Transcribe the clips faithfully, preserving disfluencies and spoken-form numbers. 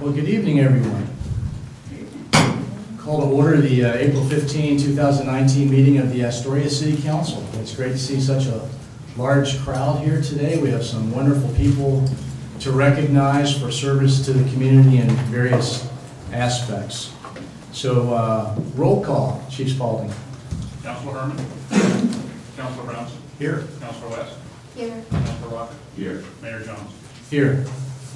Well, good evening, everyone. Call to order the uh, April fifteenth, two thousand nineteen meeting of the Astoria City Council. It's great to see such a large crowd here today. We have some wonderful people to recognize for service to the community in various aspects. So, uh, roll call, Chief Spaulding. Councilor Herman. Councilor Brownson. Here. Councilor West. Here. Councilor Rocket. Here. Mayor Jones. Here.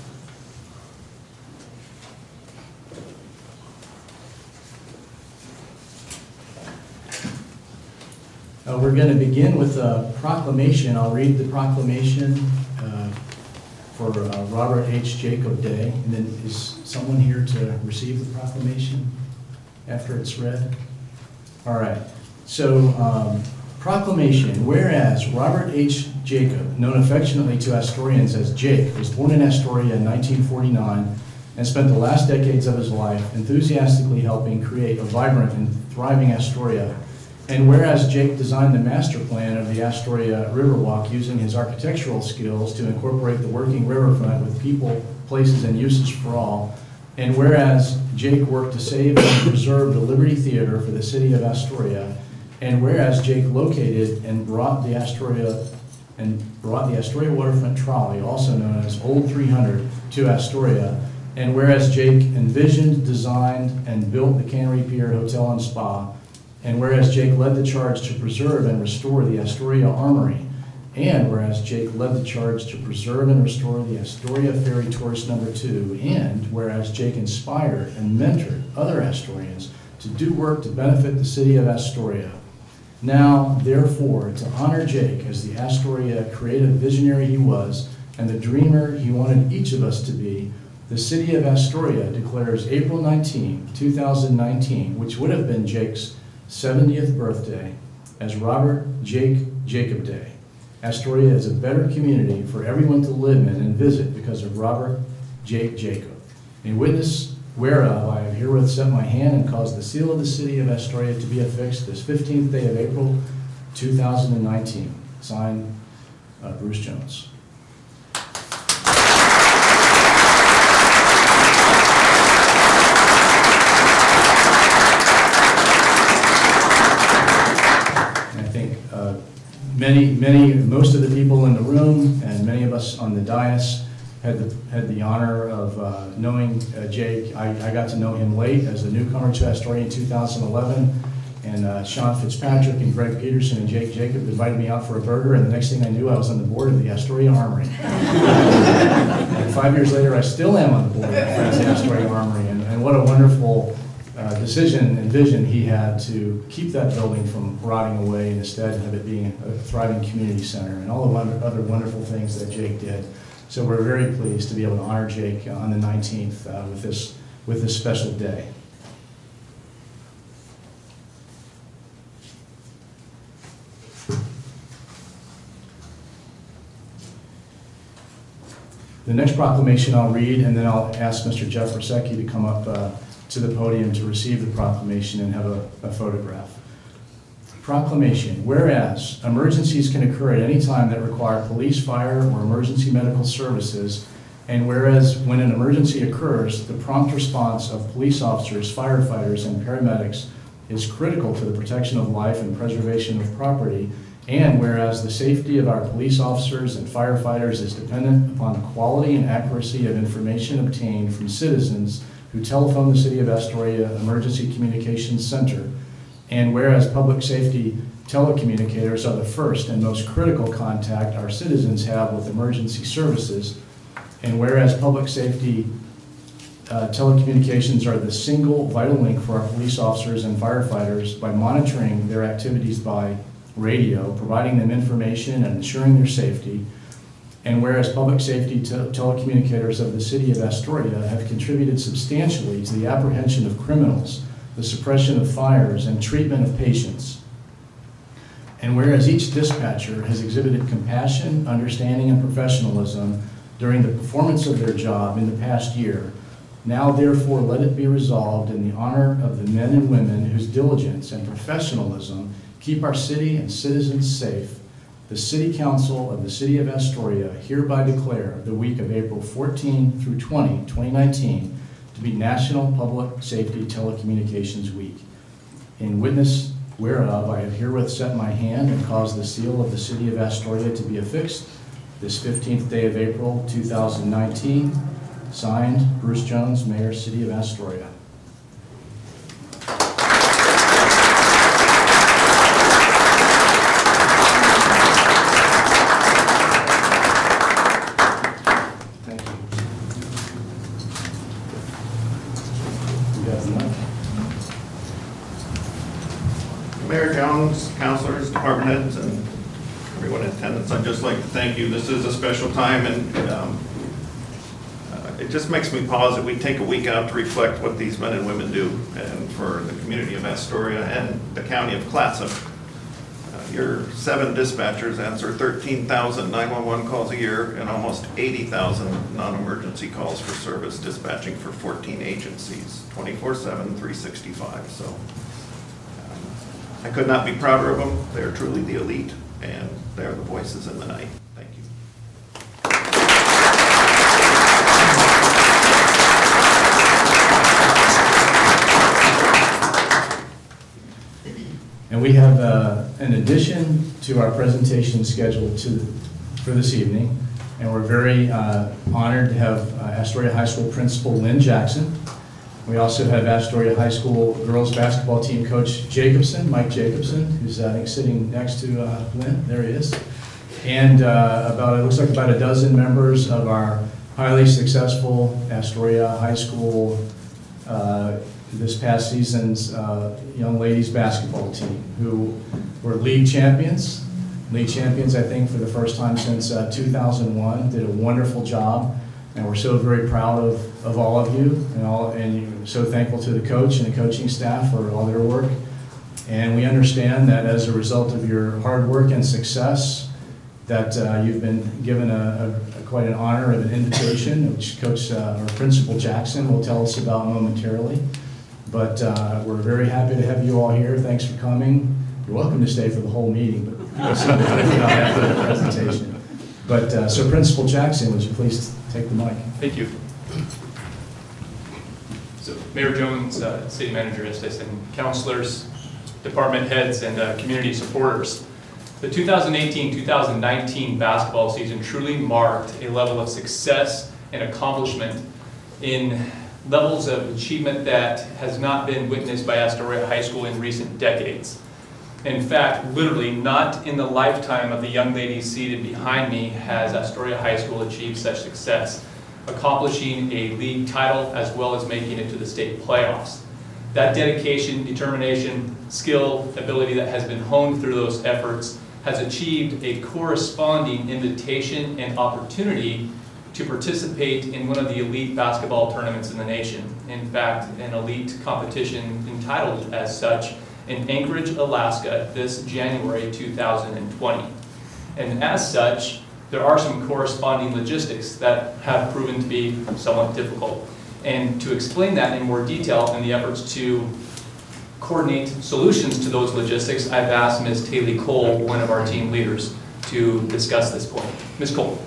Uh, we're going to begin with a proclamation. I'll read the proclamation uh, for uh, Robert H. Jacob Day. And then is someone here to receive the proclamation after it's read? All right. So, um, proclamation. Whereas Robert H. Jacob, known affectionately to Astorians as Jake, was born in Astoria in nineteen forty-nine and spent the last decades of his life enthusiastically helping create a vibrant and thriving Astoria. And whereas Jake designed the master plan of the Astoria Riverwalk using his architectural skills to incorporate the working riverfront with people, places, and uses for all, and whereas Jake worked to save and preserve the Liberty Theater for the city of Astoria, and whereas Jake located and brought the Astoria and brought the Astoria Waterfront Trolley, also known as Old three hundred, to Astoria, and whereas Jake envisioned, designed, and built the Cannery Pier Hotel and Spa, and whereas Jake led the charge to preserve and restore the Astoria Armory, and whereas Jake led the charge to preserve and restore the Astoria Ferry Tourist Number Two, and whereas Jake inspired and mentored other Astorians to do work to benefit the city of Astoria. Now, therefore, to honor Jake as the Astoria creative visionary he was and the dreamer he wanted each of us to be, the city of Astoria declares April nineteenth, two thousand nineteen, which would have been Jake's seventieth birthday, as Robert Jake Jacob Day. Astoria is a better community for everyone to live in and visit because of Robert Jake Jacob. In witness whereof I have herewith set my hand and caused the seal of the city of Astoria to be affixed this fifteenth day of April, two thousand nineteen. Signed, uh, Bruce Jones. Many, many, most of the people in the room and many of us on the dais had the, had the honor of uh, knowing uh, Jake. I, I got to know him late as a newcomer to Astoria in two thousand eleven, and uh, Sean Fitzpatrick and Greg Peterson and Jake Jacob invited me out for a burger, and the next thing I knew, I was on the board of the Astoria Armory. And five years later, I still am on the board of the Friends of the Astoria Armory, and, and what a wonderful Uh, decision and vision he had to keep that building from rotting away and instead have it being a thriving community center and all the wonder, other wonderful things that Jake did. So we're very pleased to be able to honor Jake uh, on the nineteenth uh, with this with this special day. The next proclamation I'll read, and then I'll ask Mister Jeff Rosecki to come up uh, to the podium to receive the proclamation and have a, a photograph. Proclamation. Whereas emergencies can occur at any time that require police, fire, or emergency medical services, and whereas when an emergency occurs, the prompt response of police officers, firefighters, and paramedics is critical to the protection of life and preservation of property, and whereas the safety of our police officers and firefighters is dependent upon the quality and accuracy of information obtained from citizens who telephone the City of Astoria Emergency Communications Center, and whereas public safety telecommunicators are the first and most critical contact our citizens have with emergency services, and whereas public safety uh, telecommunications are the single vital link for our police officers and firefighters by monitoring their activities by radio, providing them information and ensuring their safety, and whereas public safety te- telecommunicators of the City of Astoria have contributed substantially to the apprehension of criminals, the suppression of fires, and treatment of patients, and whereas each dispatcher has exhibited compassion, understanding, and professionalism during the performance of their job in the past year, now therefore let it be resolved in the honor of the men and women whose diligence and professionalism keep our city and citizens safe, the City Council of the City of Astoria hereby declare the week of April fourteenth through twentieth, twenty nineteen to be National Public Safety Telecommunications Week. In witness whereof, I have herewith set my hand and caused the seal of the City of Astoria to be affixed this fifteenth day of April, two thousand nineteen. Signed, Bruce Jones, Mayor, City of Astoria. Thank you. You got the mic? Mayor Jones, councilors, department heads, and everyone in attendance, I'd just like to thank you. This is a special time, and um, uh, it just makes me pause that we take a week out to reflect what these men and women do, and for the community of Astoria and the county of Clatsop. Uh, Your seven dispatchers answer thirteen thousand nine one one calls a year and almost eighty thousand non-emergency calls for service, dispatching for fourteen agencies, twenty-four seven, three sixty-five. So I could not be prouder of them. They're truly the elite, and they're the voices in the night. Thank you. And we have uh, an addition to our presentation scheduled to, for this evening, and we're very uh, honored to have uh, Astoria High School Principal Lynn Jackson. We also have Astoria High School girls basketball team coach Jacobson, Mike Jacobson, who's uh, I think sitting next to uh, Lynn. There he is. And uh, about, it looks like about a dozen members of our highly successful Astoria High School uh, this past season's uh, young ladies basketball team, who were league champions. League champions, I think, for the first time since uh, two thousand one. Did a wonderful job. And we're so very proud of, of all of you, and all, and so thankful to the coach and the coaching staff for all their work. And we understand that as a result of your hard work and success, that uh, you've been given a, a, a quite an honor of an invitation, which Coach uh, or Principal Jackson will tell us about momentarily. But uh, we're very happy to have you all here. Thanks for coming. You're welcome to stay for the whole meeting, but not after the presentation. But uh, so Principal Jackson, would you please take the mic? Thank you. So Mayor Jones, uh, City Manager Estes, and councilors, department heads, and uh, community supporters. The two thousand eighteen two thousand nineteen basketball season truly marked a level of success and accomplishment in levels of achievement that has not been witnessed by Astoria High School in recent decades. In fact, literally not in the lifetime of the young ladies seated behind me has Astoria High School achieved such success, accomplishing a league title as well as making it to the state playoffs. That dedication, determination, skill, ability that has been honed through those efforts has achieved a corresponding invitation and opportunity to participate in one of the elite basketball tournaments in the nation. In fact, an elite competition entitled as such in Anchorage, Alaska this January two thousand twenty. And as such, there are some corresponding logistics that have proven to be somewhat difficult. And to explain that in more detail in the efforts to coordinate solutions to those logistics, I've asked Miz Taylor Cole, one of our team leaders, to discuss this point. Miz Cole.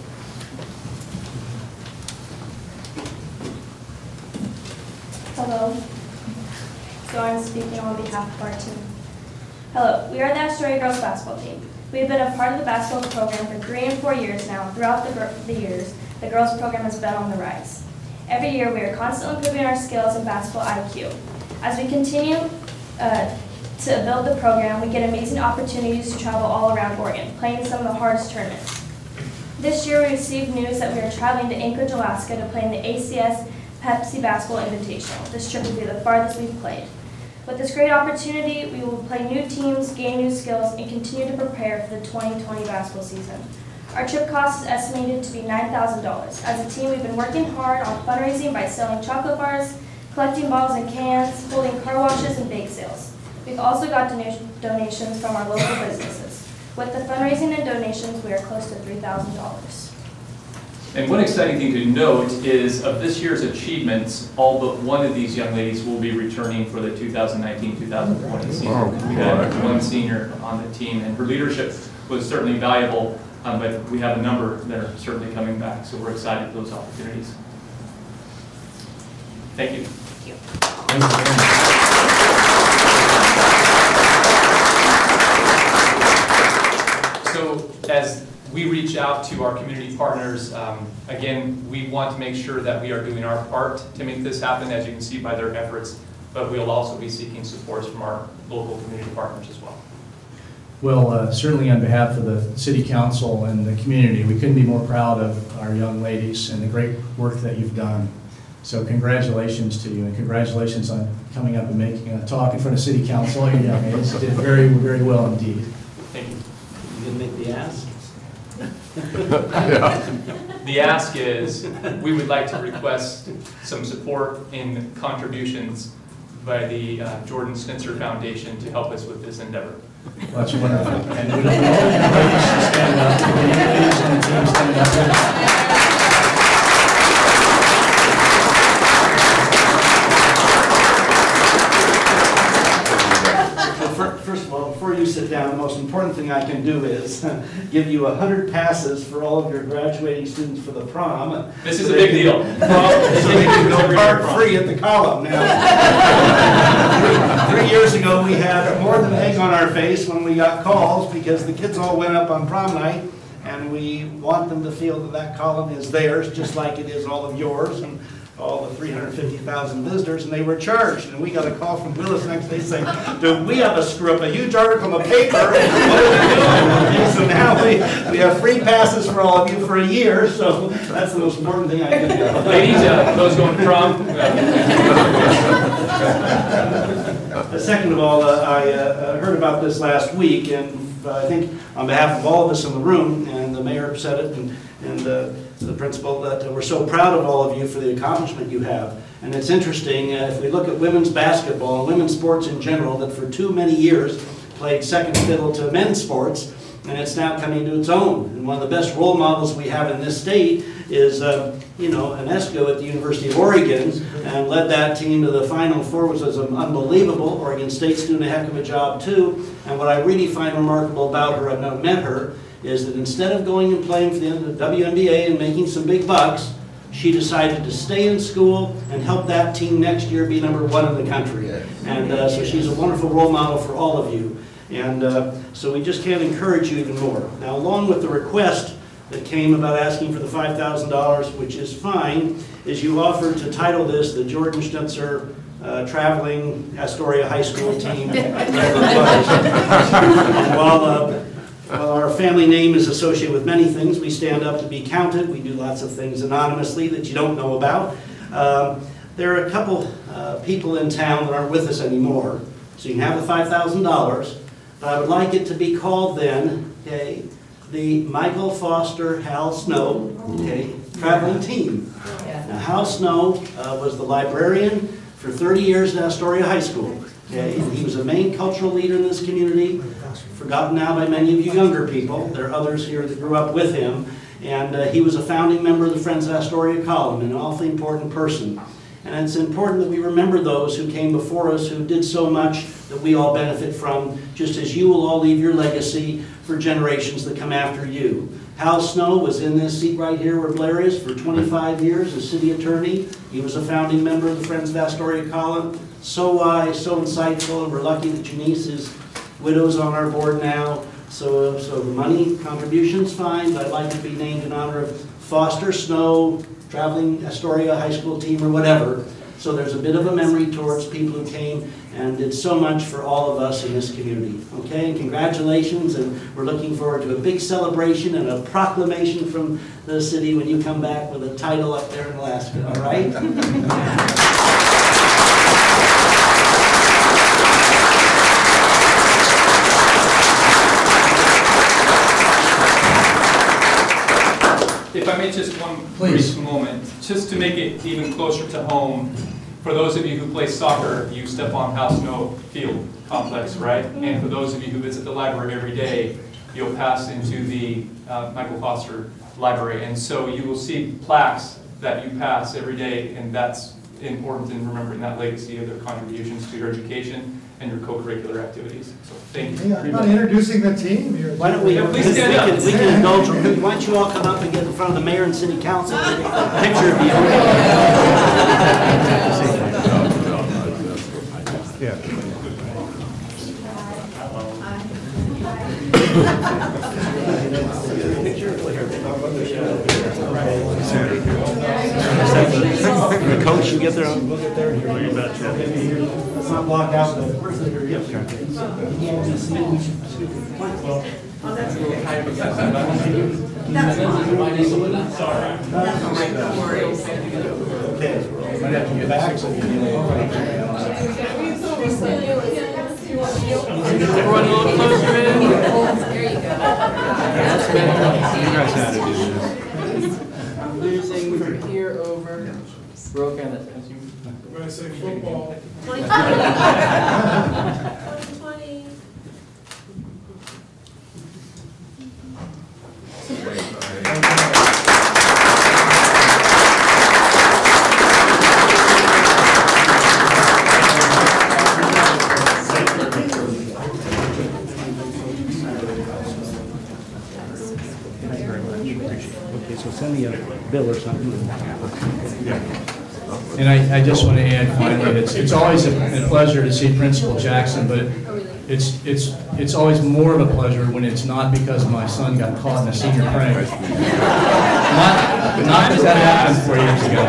Hello. So I'm speaking on behalf of our team. Hello, we are the Astoria girls basketball team. We have been a part of the basketball program for three and four years now. Throughout the, the years, the girls program has been on the rise. Every year, we are constantly improving our skills and basketball I Q. As we continue uh, to build the program, we get amazing opportunities to travel all around Oregon, playing in some of the hardest tournaments. This year, we received news that we are traveling to Anchorage, Alaska to play in the A C S Pepsi Basketball Invitational. This trip will be the farthest we've played. With this great opportunity, we will play new teams, gain new skills, and continue to prepare for the twenty twenty basketball season. Our trip cost is estimated to be nine thousand dollars. As a team, we've been working hard on fundraising by selling chocolate bars, collecting bottles and cans, holding car washes, and bake sales. We've also got donation, donations from our local businesses. With the fundraising and donations, we are close to three thousand dollars. And one exciting thing to note is of this year's achievements, all but one of these young ladies will be returning for the two thousand nineteen two thousand twenty season. Oh, we had one senior on the team, and her leadership was certainly valuable, um, but we have a number that are certainly coming back, so we're excited for those opportunities. Thank you. Thank you very much. So as we reach out to our community partners, um, again, we want to make sure that we are doing our part to make this happen, as you can see by their efforts, but we'll also be seeking support from our local community partners as well. Well, uh, certainly on behalf of the city council and the community, we couldn't be more proud of our young ladies and the great work that you've done. So congratulations to you, and congratulations on coming up and making a talk in front of city council. Your young ladies did very, very well indeed. Thank you. You gonna make the ask? The ask is, we would like to request some support in contributions by the uh, Jordan Schnitzer Foundation to help us with this endeavor. Well, that's wonderful. And we don't all young ladies to stand up, the young ladies on the team stand up. First of all, before you sit down, the most important thing I can do is give you a hundred passes for all of your graduating students for the prom. This is a big deal. Well, so they can go park free at the column now. Three, three years ago, we had more than egg on our face when we got calls because the kids all went up on prom night, and we want them to feel that that column is theirs, just like it is all of yours and all the three hundred fifty thousand visitors, and they were charged. And we got a call from Willis next day saying, "Dude, we have a screw up, a huge article in the paper. What are we doing?" Okay, so now we, we have free passes for all of you for a year, so that's the most important thing I can do. Ladies, uh, those going to prom. Uh, Second of all, uh, I uh, heard about this last week, and uh, I think on behalf of all of us in the room, and the mayor said it, and, and uh, the principal, that uh, we're so proud of all of you for the accomplishment you have. And it's interesting, uh, if we look at women's basketball and women's sports in general, that for too many years played second fiddle to men's sports, and it's now coming to its own. And one of the best role models we have in this state is, uh, you know, Anesco at the University of Oregon, and led that team to the Final Four, which was unbelievable. Oregon State's doing a heck of a job too. And what I really find remarkable about her, I've not met her, is that instead of going and playing for the W N B A and making some big bucks, she decided to stay in school and help that team next year be number one in the country. And uh, so she's a wonderful role model for all of you. And uh, so we just can't encourage you even more. Now, along with the request that came about asking for the five thousand dollars, which is fine, is you offered to title this the Jordan Schnitzer uh, Traveling Astoria High School Team. And while, uh, while our family name is associated with many things, we stand up to be counted. We do lots of things anonymously that you don't know about. Um, there are a couple uh, people in town that aren't with us anymore. So you can have the five thousand dollars. But I would like it to be called then, okay, the Michael Foster Hal Snow, okay, traveling team. Now, Hal Snow uh, was the librarian for thirty years at Astoria High School. Okay, and he was a main cultural leader in this community, forgotten now by many of you younger people. There are others here that grew up with him. And uh, he was a founding member of the Friends of Astoria column, and an awfully important person. And it's important that we remember those who came before us, who did so much that we all benefit from, just as you will all leave your legacy for generations that come after you. Hal Snow was in this seat right here where Blair is for twenty-five years as city attorney. He was a founding member of the Friends of Astoria column. So wise, so insightful, and we're lucky that Janice's widow's on our board now. So, so the money contribution's fine, but I'd like to be named in honor of Foster Snow, traveling Astoria High School team or whatever. So there's a bit of a memory towards people who came and did so much for all of us in this community. Okay, and congratulations, and we're looking forward to a big celebration and a proclamation from the city when you come back with a title up there in Alaska, all right? If I may, just one Please. brief moment, just to make it even closer to home, for those of you who play soccer, you step on Hal Snow Field complex, right? And for those of you who visit the library every day, you'll pass into the uh, Michael Foster Library. And so you will see plaques that you pass every day, and that's important in remembering that legacy of their contributions to your education and your co-curricular activities. So thank you. Yeah, I'm not introducing the team here. Why don't we, Yeah, please we stand can, up. we can indulge, why don't you all come up and get in front of the mayor and city council, take a picture of you. The coach, you get there? Let's not block out the. Okay. Might have to get back so you can. Everyone a little closer in. There you go. You guys had to do this. Losing from here over. Broken it. When I say football. Okay, so send me a bill or something. And I, I just want to add finally, it's, it's always a a pleasure to see Principal Jackson, but it's, it's, it's always more of a pleasure when it's not because my son got caught in a senior prank. Not, not because that happened four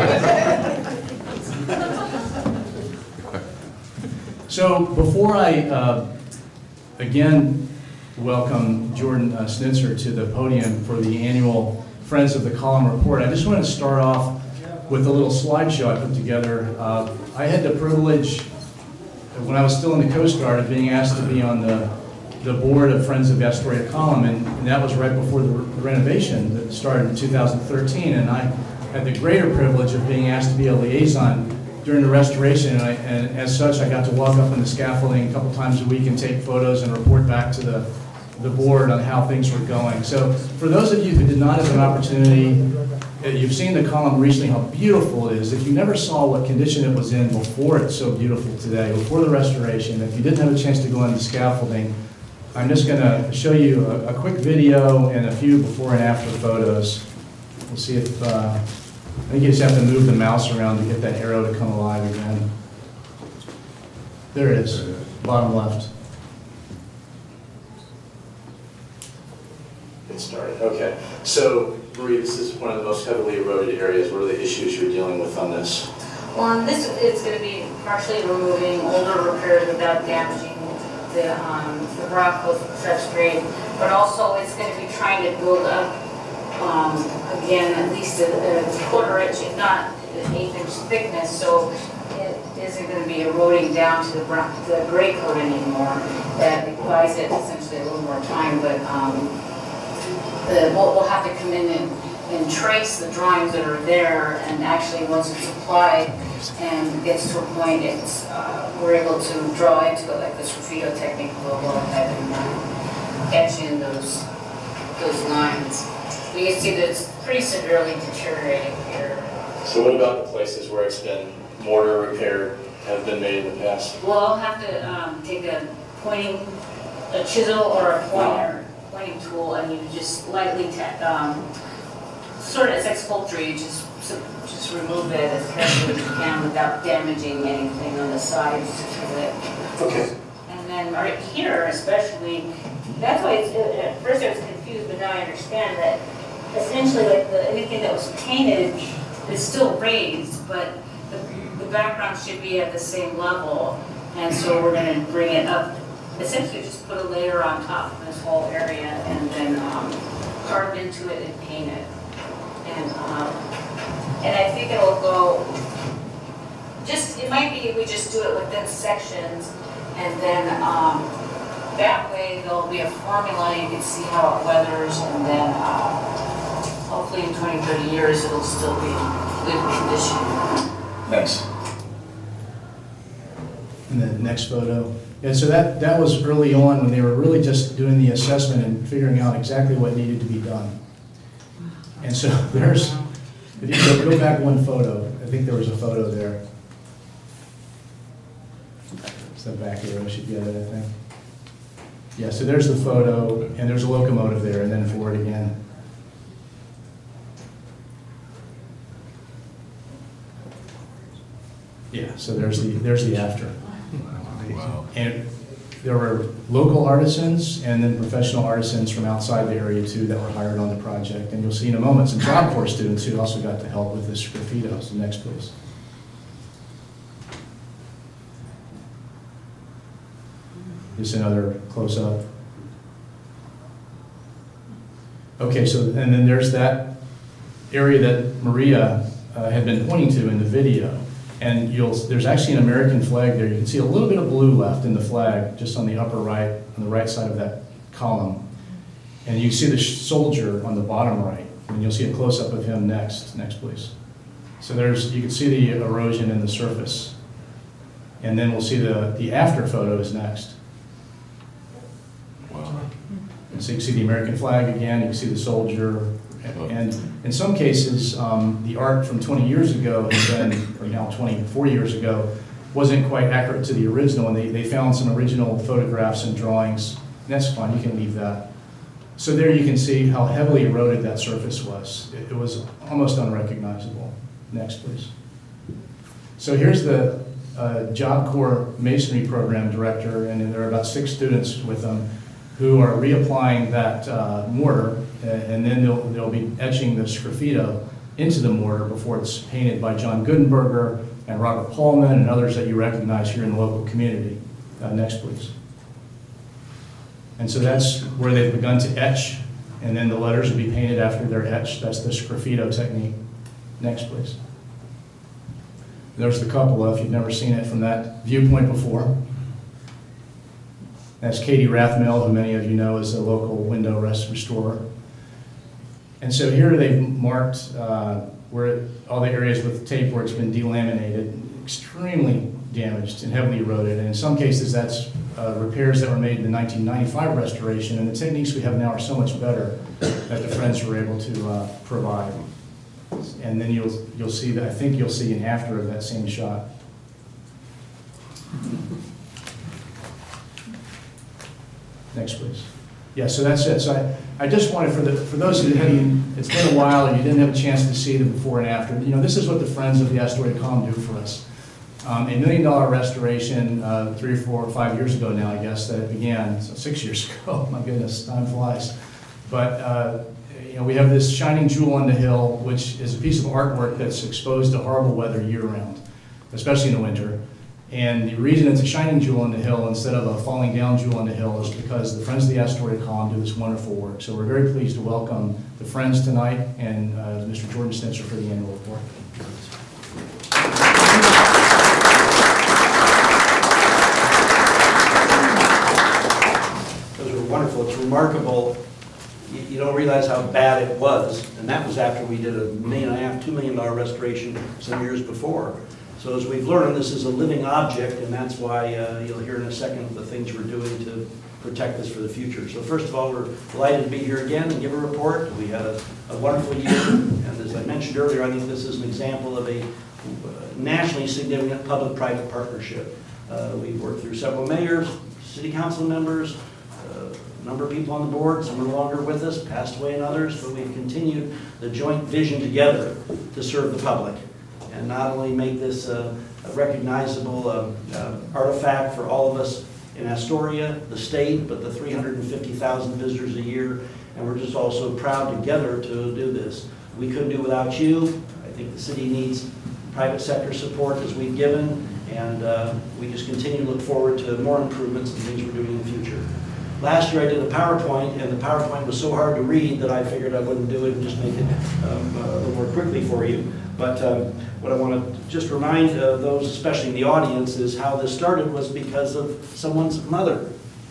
years ago. So before I, uh, again, welcome Jordan uh, Snitzer to the podium for the annual Friends of the Column Report, I just want to start off with a little slideshow I put together. Uh, I had the privilege, when I was still in the Coast Guard, of being asked to be on the, the board of Friends of the Astoria Column, and, and that was right before the renovation that started in two thousand thirteen, and I had the greater privilege of being asked to be a liaison during the restoration, and, I, and as such, I got to walk up on the scaffolding a couple times a week and take photos and report back to the, the board on how things were going. So for those of you who did not have an opportunity, uh, you've seen the column recently, how beautiful it is. If you never saw what condition it was in before it's so beautiful today, before the restoration, if you didn't have a chance to go on the scaffolding, I'm just going to show you a, a quick video and a few before and after photos. We'll see if, uh, I think you just have to move the mouse around to get that arrow to come alive again. There it is, bottom left. Get started. Okay. So, Marie, this is one of the most heavily eroded areas. What are the issues you're dealing with on this? Well, on this, it's going to be partially removing older repairs without damaging the, um, the rock with substrate, but also it's going to be trying to build up, um, again, at least a, a quarter inch, if not an eighth inch thickness, so it isn't going to be eroding down to the, brown, the gray coat anymore. That buys it essentially a little more time, but um, the, we'll, we'll have to come in and, and trace the drawings that are there, and actually once it's applied and gets to a point, it's, uh, we're able to draw into it like the Sgraffito technique will go ahead and uh, etch in those, those lines. But you see that it's pretty severely deteriorating here. So what about the places where it's been mortar repaired, have been made in the past? Well, I'll have to um, take a pointing, a chisel or a pointer, pointing tool, and you just lightly, um, sort of, it's like sculpture, you just, just remove it as carefully as you can without damaging anything on the sides of it. Okay. And then right here especially, that's why it's, at first I was confused, but now I understand that essentially like the, anything that was painted is still raised, but the, the background should be at the same level. And so we're going to bring it up, essentially just put a layer on top of this whole area and then um, carve into it and paint it. And, um, and I think it'll go, just, it might be we just do it within sections, and then um, that way there'll be a formula, you can see how it weathers, and then uh, hopefully in twenty, thirty years it'll still be in good condition. Thanks. And the next photo. Yeah, so that, that was early on when they were really just doing the assessment and figuring out exactly what needed to be done. And so there's, if you go, go back one photo, I think there was a photo there. So the back arrow should get it, I think. Yeah, so there's the photo, and there's a locomotive there, and then forward again. Yeah, so there's the, there's the after. And there were local artisans and then professional artisans from outside the area too that were hired on the project. And you'll see in a moment some Job Corps students who also got to help with this graffito. So next, please. Just another close-up. Okay, so, and then there's that area that Maria uh, had been pointing to in the video. And you'll, there's actually an American flag there. You can see a little bit of blue left in the flag, just on the upper right, on the right side of that column. And you see the soldier on the bottom right, and you'll see a close-up of him next. Next, please. So there's, you can see the erosion in the surface. And then we'll see the, the after photos next. Wow. And so you can see the American flag again, you can see the soldier. And in some cases, um, the art from twenty years ago has been, or now twenty-four years ago, wasn't quite accurate to the original, and they, they found some original photographs and drawings. And that's fine, you can leave that. So there you can see how heavily eroded that surface was. It, it was almost unrecognizable. Next, please. So here's the uh, Job Corps Masonry Program Director, and there are about six students with them who are reapplying that uh, mortar, uh, and then they'll, they'll be etching this graffito into the mortar before it's painted by John Gutenberger and Robert Pullman and others that you recognize here in the local community. Uh, next, please. And so that's where they've begun to etch, and then the letters will be painted after they're etched. That's the graffito technique. Next, please. There's the cupola, if you've never seen it from that viewpoint before. That's Katie Rathmel, who many of you know is a local window rest restorer. And so here they've marked uh, where it, all the areas with tape where it's been delaminated, extremely damaged and heavily eroded. And in some cases, that's uh, repairs that were made in the nineteen ninety-five restoration. And the techniques we have now are so much better that the Friends were able to uh, provide. And then you'll you'll see that, I think you'll see an after of that same shot. Next, please. Yeah, so that's it. So I, I just wanted, for the for those who hadn't, it's been a while and you didn't have a chance to see them before and after, you know, this is what the Friends of the Astoria Calm do for us. Um, a million dollar restoration uh, three or four or five years ago now, I guess, that it began, so six years ago. My goodness, time flies. But, uh, you know, we have this shining jewel on the hill, which is a piece of artwork that's exposed to horrible weather year-round, especially in the winter. And the reason it's a shining jewel on the hill instead of a falling down jewel on the hill is because the Friends of the Astoria Calm do this wonderful work. So we're very pleased to welcome the Friends tonight and uh, Mister Jordan Snitzer for the annual report. Those were wonderful. It's remarkable. You, you don't realize how bad it was. And that was after we did a million and a half, two million dollar restoration some years before. So as we've learned, this is a living object, and that's why uh, you'll hear in a second the things we're doing to protect this for the future. So first of all, we're delighted to be here again and give a report. We had a, a wonderful year, and as I mentioned earlier, I think this is an example of a nationally significant public-private partnership. Uh, we've worked through several mayors, city council members, uh, a number of people on the board, some are no longer with us, passed away and others, but we've continued the joint vision together to serve the public. And not only make this a, a recognizable uh, uh, artifact for all of us in Astoria, the state, but the three hundred fifty thousand visitors a year. And we're just also proud together to do this. We couldn't do without you. I think the city needs private sector support as we've given, and uh, we just continue to look forward to more improvements and things we're doing in the future. Last year I did a PowerPoint, and the PowerPoint was so hard to read that I figured I wouldn't do it and just make it um, a little more quickly for you. But um, what I want to just remind uh, those, especially in the audience, is how this started was because of someone's mother,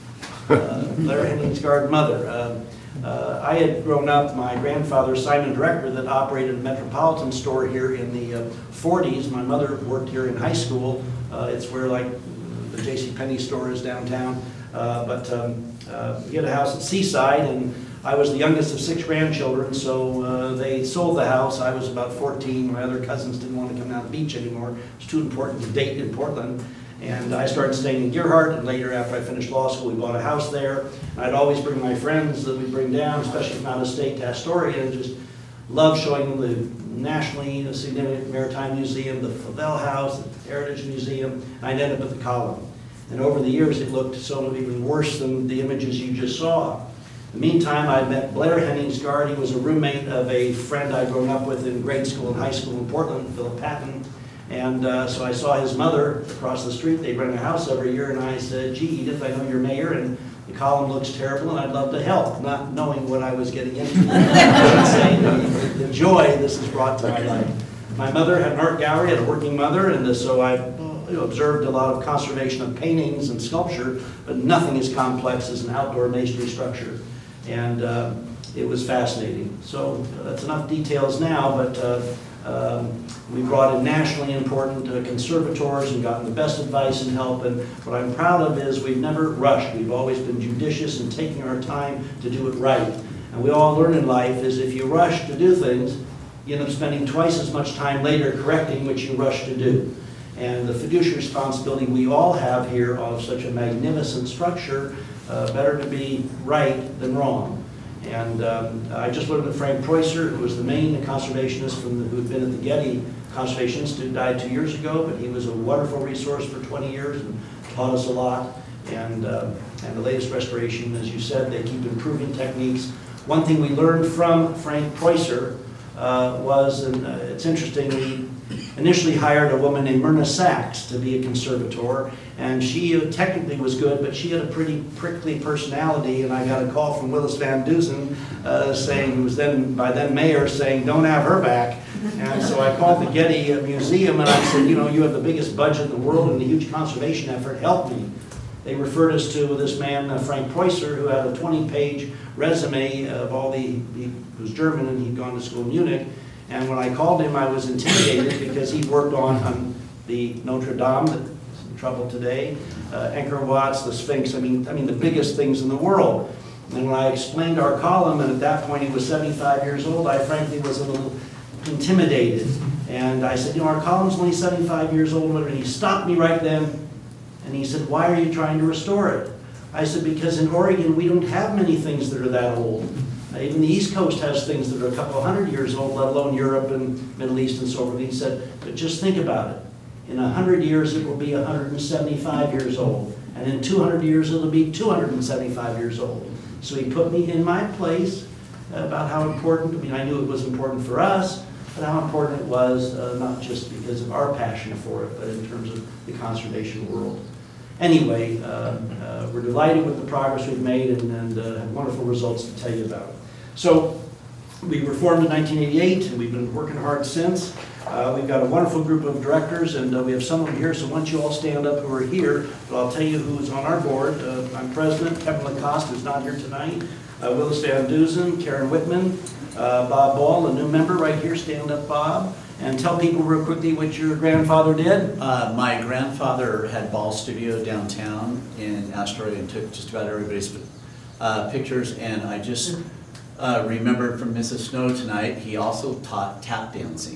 uh, Larry Henningsgaard's mother. Uh, uh, I had grown up, my grandfather, Simon Drecker, that operated a Metropolitan store here in the uh, forties. My mother worked here in high school. Uh, it's where like the JCPenney store is downtown. Uh, but um, uh, we had a house at Seaside, and I was the youngest of six grandchildren, so uh, they sold the house. I was about fourteen. My other cousins didn't want to come down to the beach anymore. It was too important to date in Portland. And I started staying in Gerhardt, and later after I finished law school, we bought a house there. And I'd always bring my friends that we'd bring down, especially from out of state, to Astoria, and just love showing them the nationally significant Maritime Museum, the Flavel House, the Heritage Museum. And I'd end up at the Column. And over the years, it looked so even worse than the images you just saw. In the meantime, I met Blair Henningsgaard. He was a roommate of a friend I'd grown up with in grade school and high school in Portland, Philip Patton. And uh, so I saw his mother across the street. They rent a house every year, and I said, gee, Edith, I know you're mayor, and the column looks terrible, and I'd love to help, not knowing what I was getting into. I should say the, the joy this has brought to my life. My mother had an art gallery, had a working mother, and so I you know, observed a lot of conservation of paintings and sculpture, but nothing as complex as an outdoor masonry structure. And uh, it was fascinating. So uh, that's enough details now, but uh, um, we brought in nationally important uh, conservators and gotten the best advice and help. And what I'm proud of is we've never rushed. We've always been judicious in taking our time to do it right. And we all learn in life is if you rush to do things, you end up spending twice as much time later correcting what you rush to do. And the fiduciary responsibility we all have here of such a magnificent structure, uh, better to be right than wrong. And um, I just learned that Frank Preußer, who was the main conservationist from the, who had been at the Getty Conservation Institute, died two years ago, but he was a wonderful resource for twenty years and taught us a lot. And, uh, and the latest restoration, as you said, they keep improving techniques. One thing we learned from Frank Preußer uh, was, and uh, it's interesting, we initially hired a woman named Myrna Sachs to be a conservator, and she uh, technically was good, but she had a pretty prickly personality, and I got a call from Willis Van Dusen uh, saying, who was then, by then mayor, saying, don't have her back. And so I called the Getty Museum, and I said, you know, you have the biggest budget in the world and a huge conservation effort, help me. They referred us to this man, uh, Frank Preußer, who had a twenty-page resume of all the, he was German and he'd gone to school in Munich. And when I called him, I was intimidated because he worked on, on the Notre Dame, that's in trouble today, uh, Angkor Wat's, the Sphinx, I mean, I mean the biggest things in the world. And when I explained our column, and at that point he was seventy-five years old, I frankly was a little intimidated. And I said, you know, our column's only seventy-five years old, and he stopped me right then, and he said, why are you trying to restore it? I said, because in Oregon we don't have many things that are that old. Even the East Coast has things that are a couple of hundred years old, let alone Europe and Middle East and so forth. He said, but just think about it. In a hundred years, it will be one hundred seventy-five years old. And in two hundred years, it'll be two hundred seventy-five years old. So he put me in my place about how important, I mean, I knew it was important for us, but how important it was, uh, not just because of our passion for it, but in terms of the conservation world. Anyway, uh, uh, we're delighted with the progress we've made and, and uh, have wonderful results to tell you about. So we were formed in nineteen eighty-eight, and we've been working hard since. Uh, we've got a wonderful group of directors, and uh, we have some of them here, so why don't you all stand up who are here, but I'll tell you who's on our board. Uh, I'm president, Kevin Lacoste, who's not here tonight, uh, Willis Van Dusen, Karen Whitman, uh, Bob Ball, a new member right here, stand up, Bob. And tell people real quickly what your grandfather did. Uh, my grandfather had Ball Studio downtown in Astoria and took just about everybody's uh, pictures. And I just uh, remembered from Missus Snow tonight, he also taught tap dancing.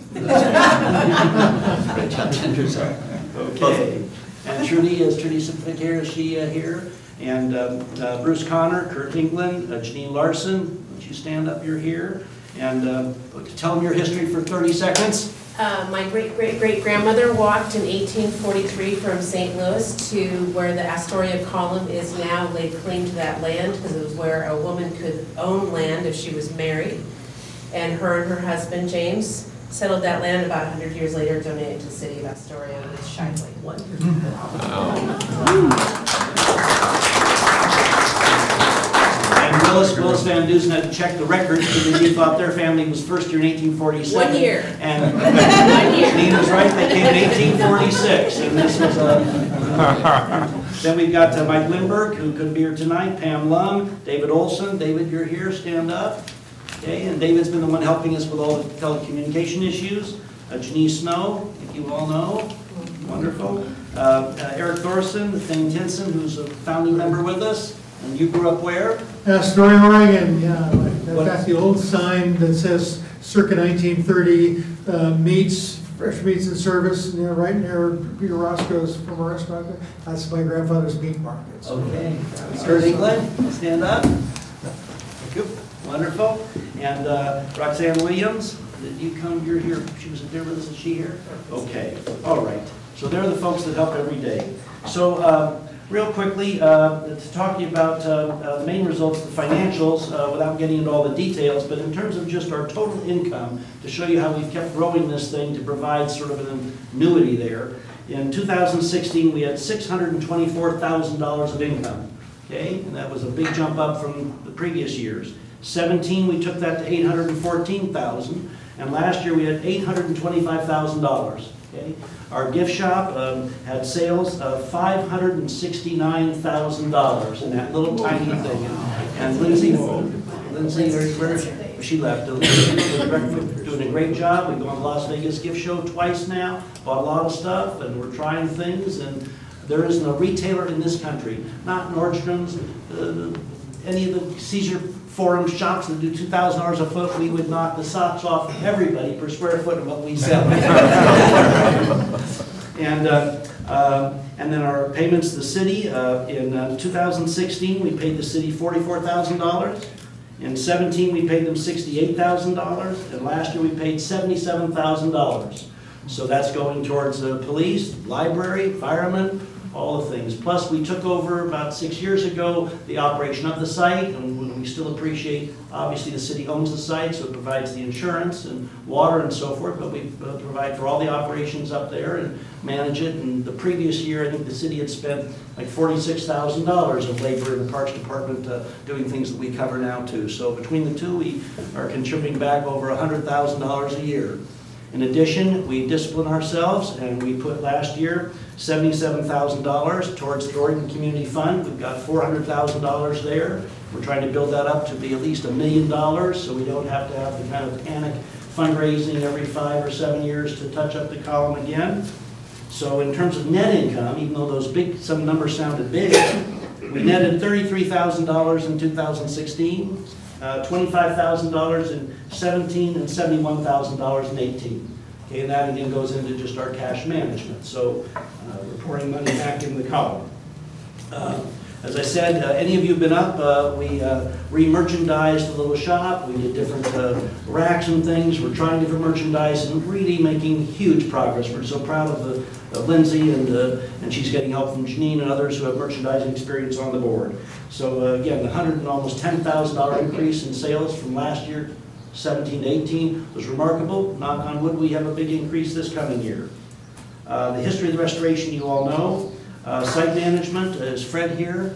Tap dancers are. Okay. And Trudy, is Trudy Simplicator, is she uh, here? And um, uh, Bruce Connor, Kurt England, uh, Janine Larson, would you stand up, you're here? And uh, tell them your history for thirty seconds. Uh, my great-great-great-grandmother walked in eighteen forty-three from Saint Louis to where the Astoria Column is now, laid claim to that land because it was where a woman could own land if she was married. And her and her husband, James, settled that land about one hundred years later, donated to the city of Astoria with Shively. And Willis, Willis Van Dusen had to check the records because he thought their family was first here in eighteen forty-seven. One year. And Janine was right, they came in eighteen forty-six. And this was a... Then we've got uh, Mike Lindberg, who couldn't be here tonight, Pam Lum, David Olson. David, you're here, stand up. Okay, and David's been the one helping us with all the telecommunication issues. Uh, Janice Snow, I think you all know. Wonderful. Uh, uh, Eric Thorson, Thane Tinson, who's a founding member with us. And you grew up where? Astoria, Oregon, yeah. What- That's the old sign that says circa nineteen thirty, uh, meats, fresh meats and service, you know, right near Peter Roscoe's from a restaurant. That's my grandfather's meat market. So. Okay. Kurt England, stand up. Thank you. Wonderful. And uh, Roxanne Williams, did you come? You're here. She was there with us. Is she here? Okay. All right. So they're the folks that help every day. So uh, Real quickly, uh, to talk to you about uh, uh, the main results, the financials, uh, without getting into all the details, but in terms of just our total income, to show you how we've kept growing this thing to provide sort of an annuity there. In two thousand sixteen, we had six hundred twenty-four thousand dollars of income, okay? And that was a big jump up from the previous years. seventeen, we took that to eight hundred fourteen thousand dollars, and last year we had eight hundred twenty-five thousand dollars, okay? Our gift shop um, had sales of five hundred sixty-nine thousand dollars in that little tiny thing. And Lindsay, Lindsay, where she, she left, doing a great job. We've gone to Las Vegas Gift Show twice now, bought a lot of stuff, and we're trying things. And there isn't a retailer in this country, not Nordstrom's, uh, any of the Caesar Forum shops that do two thousand dollars a foot, we would knock the socks off everybody per square foot of what we sell. and uh, uh, and then our payments to the city, uh, in uh, two thousand sixteen, we paid the city forty-four thousand dollars. In seventeen, we paid them sixty-eight thousand dollars. And last year, we paid seventy-seven thousand dollars. So that's going towards the police, library, firemen, all the things. Plus, we took over about six years ago the operation of the site, and we still appreciate, obviously, the city owns the site, so it provides the insurance and water and so forth, but we uh, provide for all the operations up there and manage it. And the previous year, I think the city had spent like forty-six thousand dollars of labor in the Parks Department uh, doing things that we cover now too. So between the two, we are contributing back over one hundred thousand dollars a year. In addition, we discipline ourselves, and we put last year seventy-seven thousand dollars towards the Oregon Community Fund. We've got four hundred thousand dollars there. We're trying to build that up to be at least a million dollars, so we don't have to have the kind of panic fundraising every five or seven years to touch up the column again. So in terms of net income, even though those big, some numbers sounded big, we netted thirty-three thousand dollars in two thousand sixteen, uh, twenty-five thousand dollars in seventeen, and seventy-one thousand dollars in eighteen. Okay, and that again goes into just our cash management. So uh, we're pouring money back in the column. Uh, as I said, uh, any of you have been up, uh, we uh, re-merchandised the little shop. We did different uh, racks and things. We're trying different merchandise and really making huge progress. We're so proud of, the, of Lindsay, and, uh, and she's getting help from Janine and others who have merchandising experience on the board. So uh, again, the hundred and almost ten thousand dollar increase in sales from last year, seventeen to eighteen, was remarkable. Knock on wood, we have a big increase this coming year. Uh, the history of the restoration you all know. Uh, site management, is Fred here?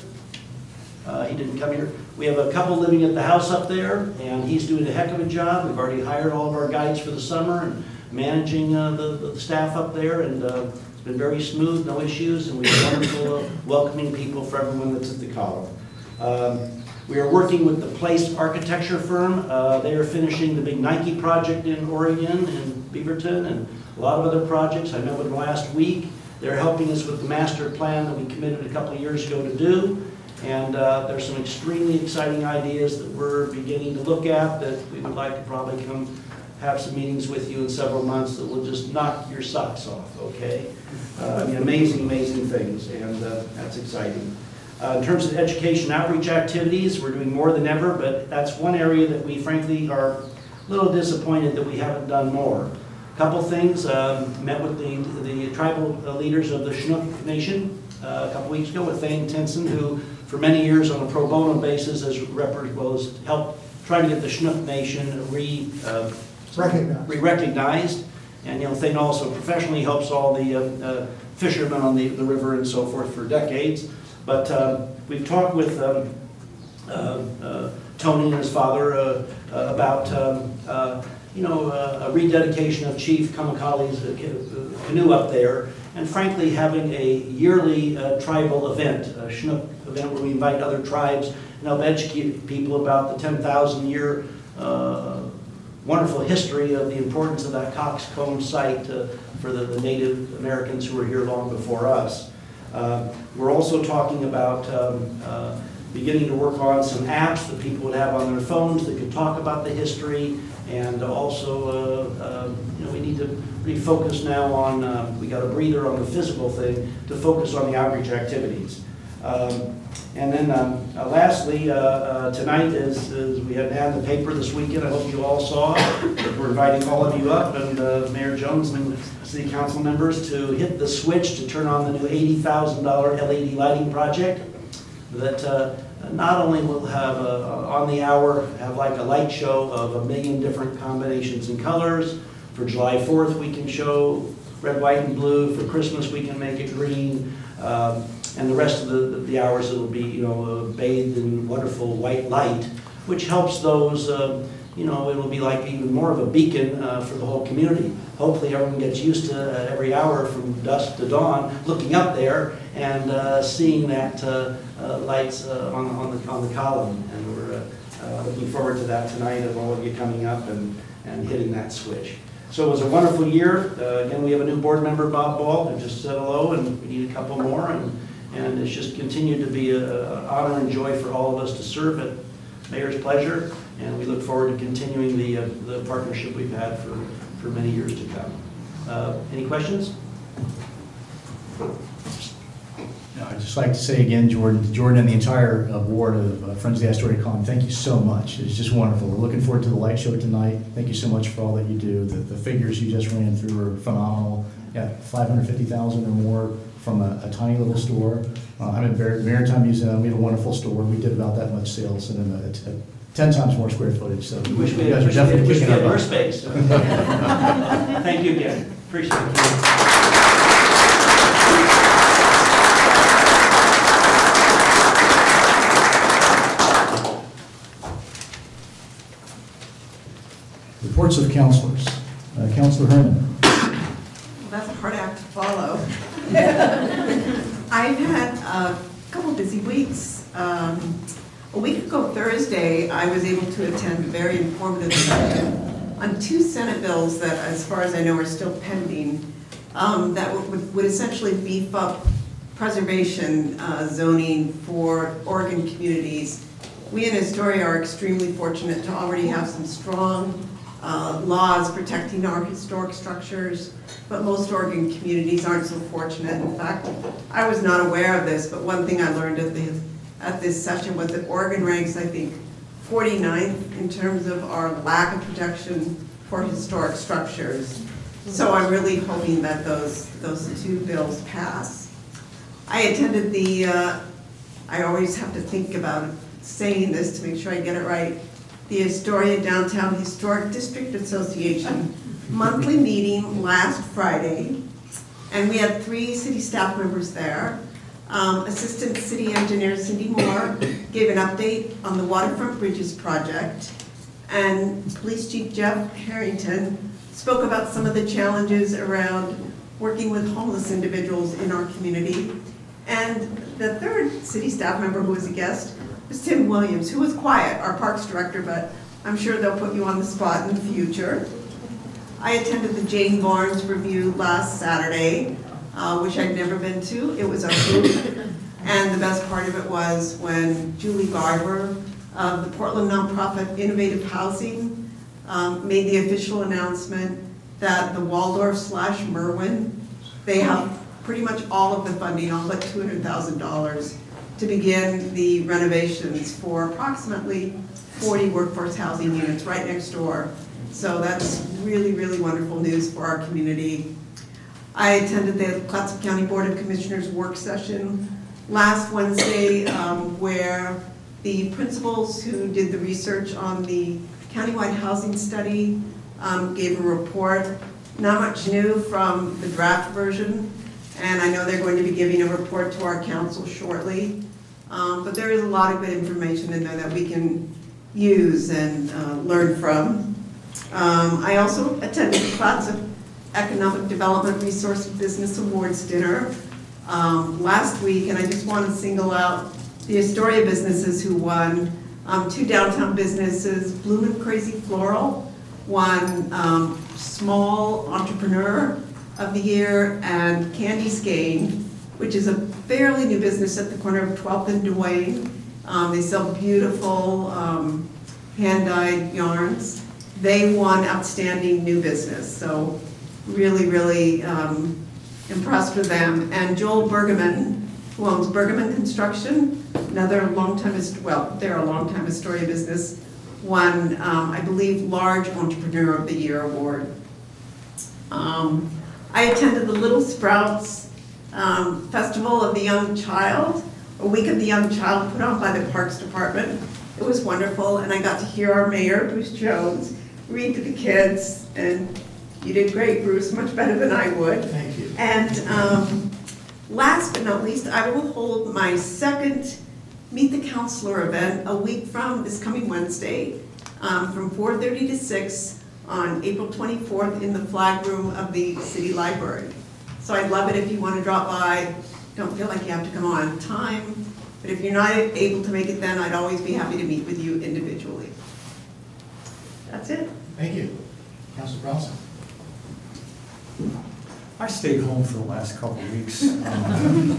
Uh, he didn't come here. We have a couple living at the house up there, and he's doing a heck of a job. We've already hired all of our guides for the summer and managing uh, the, the staff up there, and uh, it's been very smooth, no issues, and we've been wonderful uh, welcoming people for everyone that's at the column. Um, We are working with the Place architecture firm. Uh, they are finishing the big Nike project in Oregon and Beaverton and a lot of other projects. I met with them last week. They're helping us with the master plan that we committed a couple of years ago to do. And uh, there's some extremely exciting ideas that we're beginning to look at that we would like to probably come have some meetings with you in several months that will just knock your socks off, okay? Uh, I mean, amazing, amazing things, and uh, that's exciting. Uh, in terms of education outreach activities, we're doing more than ever, but that's one area that we frankly are a little disappointed that we haven't done more. A couple things, um, met with the, the tribal leaders of the Chinook Nation uh, a couple weeks ago with Thane Tinson, who for many years on a pro bono basis has, rep well, has helped try to get the Chinook Nation re, uh, recognized. re-recognized. And you know, Thane also professionally helps all the uh, uh, fishermen on the, the river and so forth for decades. But uh, we've talked with um, uh, uh, Tony and his father uh, uh, about, um, uh, you know, uh, a rededication of Chief Kamikali's uh, canoe up there, and frankly having a yearly uh, tribal event, a Chinook event where we invite other tribes and help educate people about the ten thousand year uh, wonderful history of the importance of that Coxcomb site uh, for the, the Native Americans who were here long before us. Uh, we're also talking about um, uh, beginning to work on some apps that people would have on their phones that could talk about the history, and also, uh, uh, you know, we need to refocus now on, uh, we got a breather on the physical thing to focus on the outreach activities. Um, And then um, uh, lastly, uh, uh, tonight is, is we had an ad in the paper this weekend, I hope you all saw. We're inviting all of you up and uh, Mayor Jones and city council members to hit the switch to turn on the new eighty thousand dollar L E D lighting project that uh, not only will have, a, on the hour, have like a light show of a million different combinations and colors. For July fourth, we can show red, white, and blue. For Christmas, we can make it green. Um, And the rest of the, the hours, it'll be, you know, uh, bathed in wonderful white light, which helps those, uh, you know, it'll be like even more of a beacon uh, for the whole community. Hopefully everyone gets used to uh, every hour from dusk to dawn, looking up there and uh, seeing that uh, uh, lights uh, on, on, the, on the column. And we're uh, uh, looking forward to that tonight, of all of you coming up and, and hitting that switch. So it was a wonderful year. Uh, again, we have a new board member, Bob Ball, who just said hello, and we need a couple more. And, And it's just continued to be an honor and joy for all of us to serve at Mayor's pleasure, and we look forward to continuing the, uh, the partnership we've had for, for many years to come. Uh, any questions? No, I'd just like to say again, Jordan, Jordan and the entire uh, board of uh, Friends of the Astoria Column, thank you so much. It's just wonderful. We're looking forward to the light show tonight. Thank you so much for all that you do. The, the figures you just ran through are phenomenal. Yeah, five hundred fifty thousand or more from a, a tiny little store. Uh, I'm at Mar- Maritime Museum. We have a wonderful store. We did about that much sales and then a, a, ten times more square footage. So We wish we you had, guys are definitely wish we kicking had our more butt. space. Thank you again. Appreciate it. Reports of councilors. Uh, Councilor Herman. That's a hard act to follow. I've had a couple busy weeks. Um, a week ago Thursday, I was able to attend a very informative session on two Senate bills that, as far as I know, are still pending, um, that would, would essentially beef up preservation uh, zoning for Oregon communities. We in Astoria are extremely fortunate to already have some strong uh, laws protecting our historic structures, but most Oregon communities aren't so fortunate. In fact, I was not aware of this, but one thing I learned at, the, at this session was that Oregon ranks, I think, forty-ninth in terms of our lack of protection for historic structures. So I'm really hoping that those, those two bills pass. I attended the, uh, I always have to think about saying this to make sure I get it right, the Astoria Downtown Historic District Association monthly meeting last Friday, and we had three city staff members there. Um, Assistant City Engineer Cindy Moore gave an update on the Waterfront Bridges project, and Police Chief Jeff Harrington spoke about some of the challenges around working with homeless individuals in our community. And the third city staff member who was a guest was Tim Williams, who was quiet, our Parks Director, but I'm sure they'll put you on the spot in the future. I attended the Jane Barnes Review last Saturday, uh, which I'd never been to. It was a booth, and the best part of it was when Julie Garber of the Portland nonprofit Innovative Housing um, made the official announcement that the Waldorf slash Merwin, they have pretty much all of the funding, all but two hundred thousand dollars, to begin the renovations for approximately forty workforce housing units right next door. So that's really, really wonderful news for our community. I attended the Clatsop County Board of Commissioners work session last Wednesday, um, where the principals who did the research on the countywide housing study um, gave a report. Not much new from the draft version, and I know they're going to be giving a report to our council shortly. Um, but there is a lot of good information in there that we can use and uh, learn from. Um, I also attended the Clatsop Economic Development Resource Business Awards dinner um, last week, and I just want to single out the Astoria businesses who won. Um, two downtown businesses, Bloomin' Crazy Floral won um, Small Entrepreneur of the Year, and Candy's Gain, which is a fairly new business at the corner of twelfth and Duane. Um, they sell beautiful um, hand-dyed yarns. They won Outstanding New Business, so really, really um, impressed with them. And Joel Bergman who owns Bergman Construction, another longtime, hist- well, they're a longtime Astoria business, won, um, I believe, Large Entrepreneur of the Year award. Um, I attended the Little Sprouts um, Festival of the Young Child, a week of the young child put on by the Parks Department. It was wonderful, and I got to hear our mayor, Bruce Jones, read to the kids, and you did great, Bruce, much better than I would. Thank you. And um, last but not least, I will hold my second Meet the Counselor event a week from this coming Wednesday, um, from four thirty to six on April twenty-fourth in the flag room of the city library. So I'd love it if you want to drop by. Don't feel like you have to come on time, but if you're not able to make it then, I'd always be happy to meet with you individually. That's it. Thank you. Councilor Bronson. I stayed home for the last couple of weeks. Um,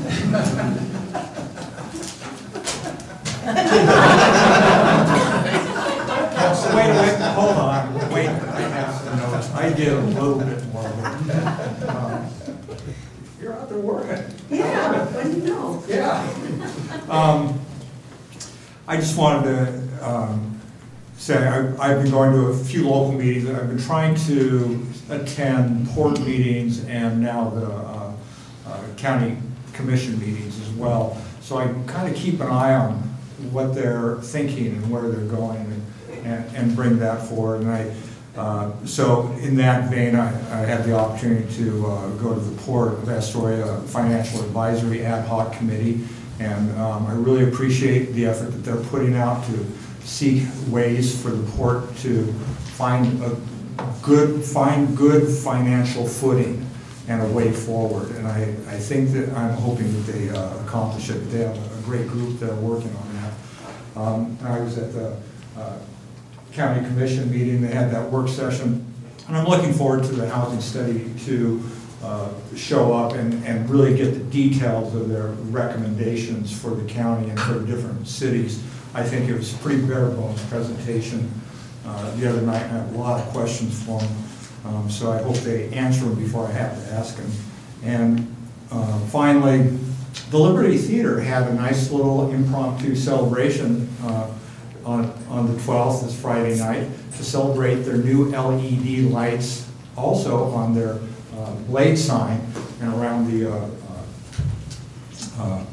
Wait, wait, hold on, wait, I have to know, I did a little bit more work. Um, You're out there working. Yeah, what do you know? Yeah. Um, I just wanted to um, say, I- I've been going to a few local meetings, I've been trying to attend port meetings and now the uh, uh, county commission meetings as well. So I kind of keep an eye on what they're thinking and where they're going and, and, and bring that forward. And I, uh, so in that vein, I, I had the opportunity to uh, go to the Port of Astoria Financial Advisory Ad Hoc Committee. And um, I really appreciate the effort that they're putting out to seek ways for the port to find a good, find good financial footing and a way forward. And I, I think that, I'm hoping that they uh, accomplish it. They have a great group that are working on that. Um, and I was at the uh, county commission meeting, they had that work session. And I'm looking forward to the housing study to uh, show up and, and really get the details of their recommendations for the county and for the different cities. I think it was a pretty bare bones presentation uh, the other night, and I have a lot of questions for them. Um, so I hope they answer them before I have to ask them. And uh, finally, the Liberty Theater had a nice little impromptu celebration uh, on, on the twelfth, this Friday night, to celebrate their new L E D lights, also on their uh, blade sign and around the uh, uh, uh,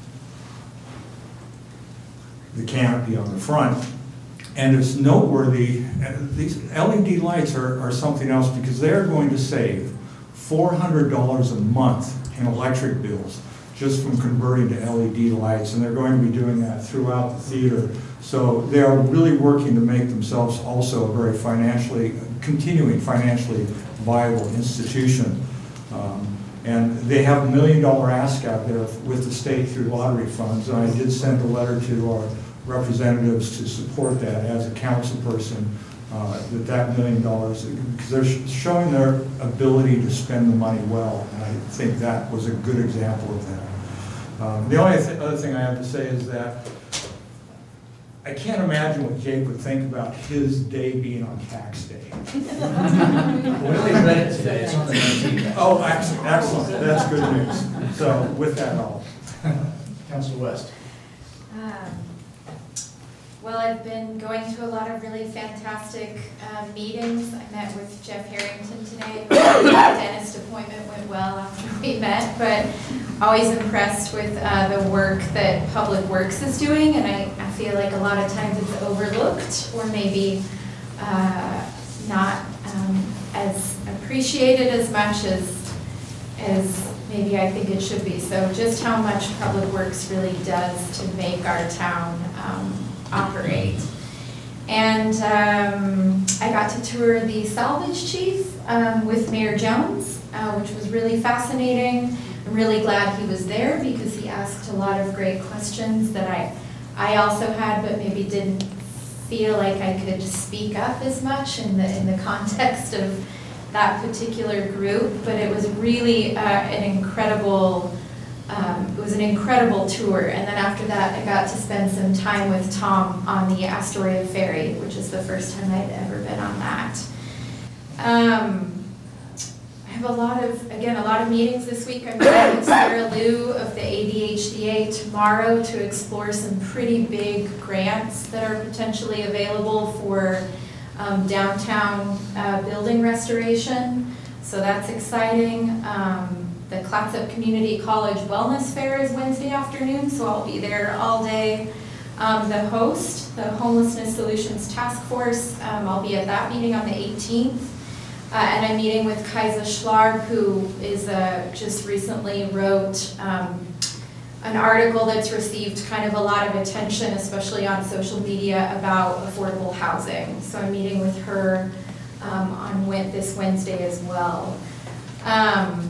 the canopy on the front. And it's noteworthy, these L E D lights are, are something else because they're going to save four hundred dollars a month in electric bills just from converting to L E D lights, and they're going to be doing that throughout the theater. So they are really working to make themselves also a very financially, continuing financially viable institution. Um, and they have a million dollar ask out there with the state through lottery funds, and I did send a letter to our representatives to support that as a council person, uh, that that million dollars, because they're sh showing their ability to spend the money well, and I think that was a good example of that. Um, the only th other thing I have to say is that I can't imagine what Jake would think about his day being on tax day. Well, we read it today, it's on the nineteenth. Oh, excellent, excellent, that's good news. So with that, I'll. Councilor West. Um, Well, I've been going to a lot of really fantastic uh, meetings. I met with Jeff Harrington today. The dentist appointment went well after we met, but always impressed with uh, the work that Public Works is doing, and I, I feel like a lot of times it's overlooked or maybe uh, not um, as appreciated as much as, as maybe I think it should be. So just how much Public Works really does to make our town um, operate. And um, I got to tour the salvage chief um, with Mayor Jones, uh, which was really fascinating. I'm really glad he was there because he asked a lot of great questions that I, I also had, but maybe didn't feel like I could speak up as much in the, in the context of that particular group. But it was really uh, an incredible Um, it was an incredible tour, and then after that I got to spend some time with Tom on the Astoria Ferry, which is the first time I'd ever been on that. Um, I have a lot of, again, a lot of meetings this week. I'm meeting with Sarah Lou of the A D H D A tomorrow to explore some pretty big grants that are potentially available for um, downtown uh, building restoration. So that's exciting. Um, the Clatsop Community College Wellness Fair is Wednesday afternoon, so I'll be there all day. Um, the host, the Homelessness Solutions Task Force, um, I'll be at that meeting on the eighteenth. Uh, and I'm meeting with Kaisa Schlarb, who is uh, just recently wrote um, an article that's received kind of a lot of attention, especially on social media, about affordable housing. So I'm meeting with her um, on Wed- this Wednesday as well. Um,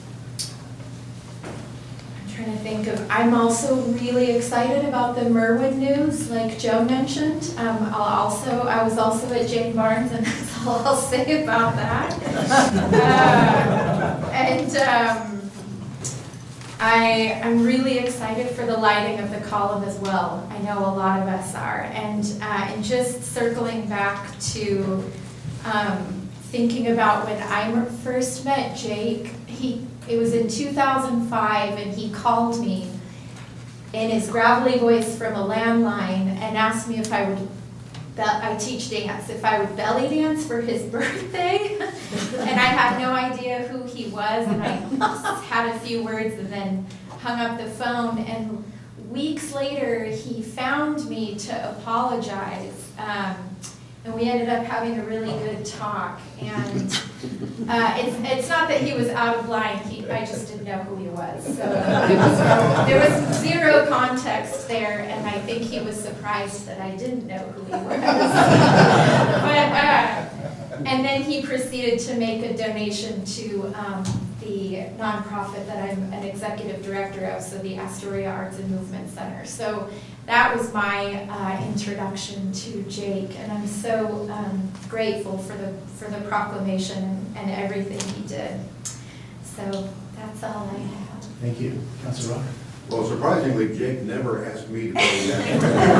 Trying to think of, I'm also really excited about the Merwin news, like Joe mentioned. Um, I'll also, I was also at Jane Barnes, and that's all I'll say about that. Uh, and um, I, I'm really excited for the lighting of the column as well. I know a lot of us are. And, uh, and just circling back to um, thinking about when I first met Jake, he It was in two thousand five, and he called me in his gravelly voice from a landline and asked me if I would, I teach dance, if I would belly dance for his birthday. And I had no idea who he was, and I just had a few words and then hung up the phone. And weeks later, he found me to apologize. Um, And we ended up having a really good talk. And uh, it's, it's not that he was out of line, he, I just didn't know who he was. So there was zero context there, and I think he was surprised that I didn't know who he was. But, uh, and then he proceeded to make a donation to um, the nonprofit that I'm an executive director of, so the Astoria Arts and Movement Center. So that was my uh, introduction to Jake, and I'm so um, grateful for the for the proclamation and, and everything he did. So that's all I have. Thank you. Councilor Rock. Well, surprisingly, Jake never asked me to go that.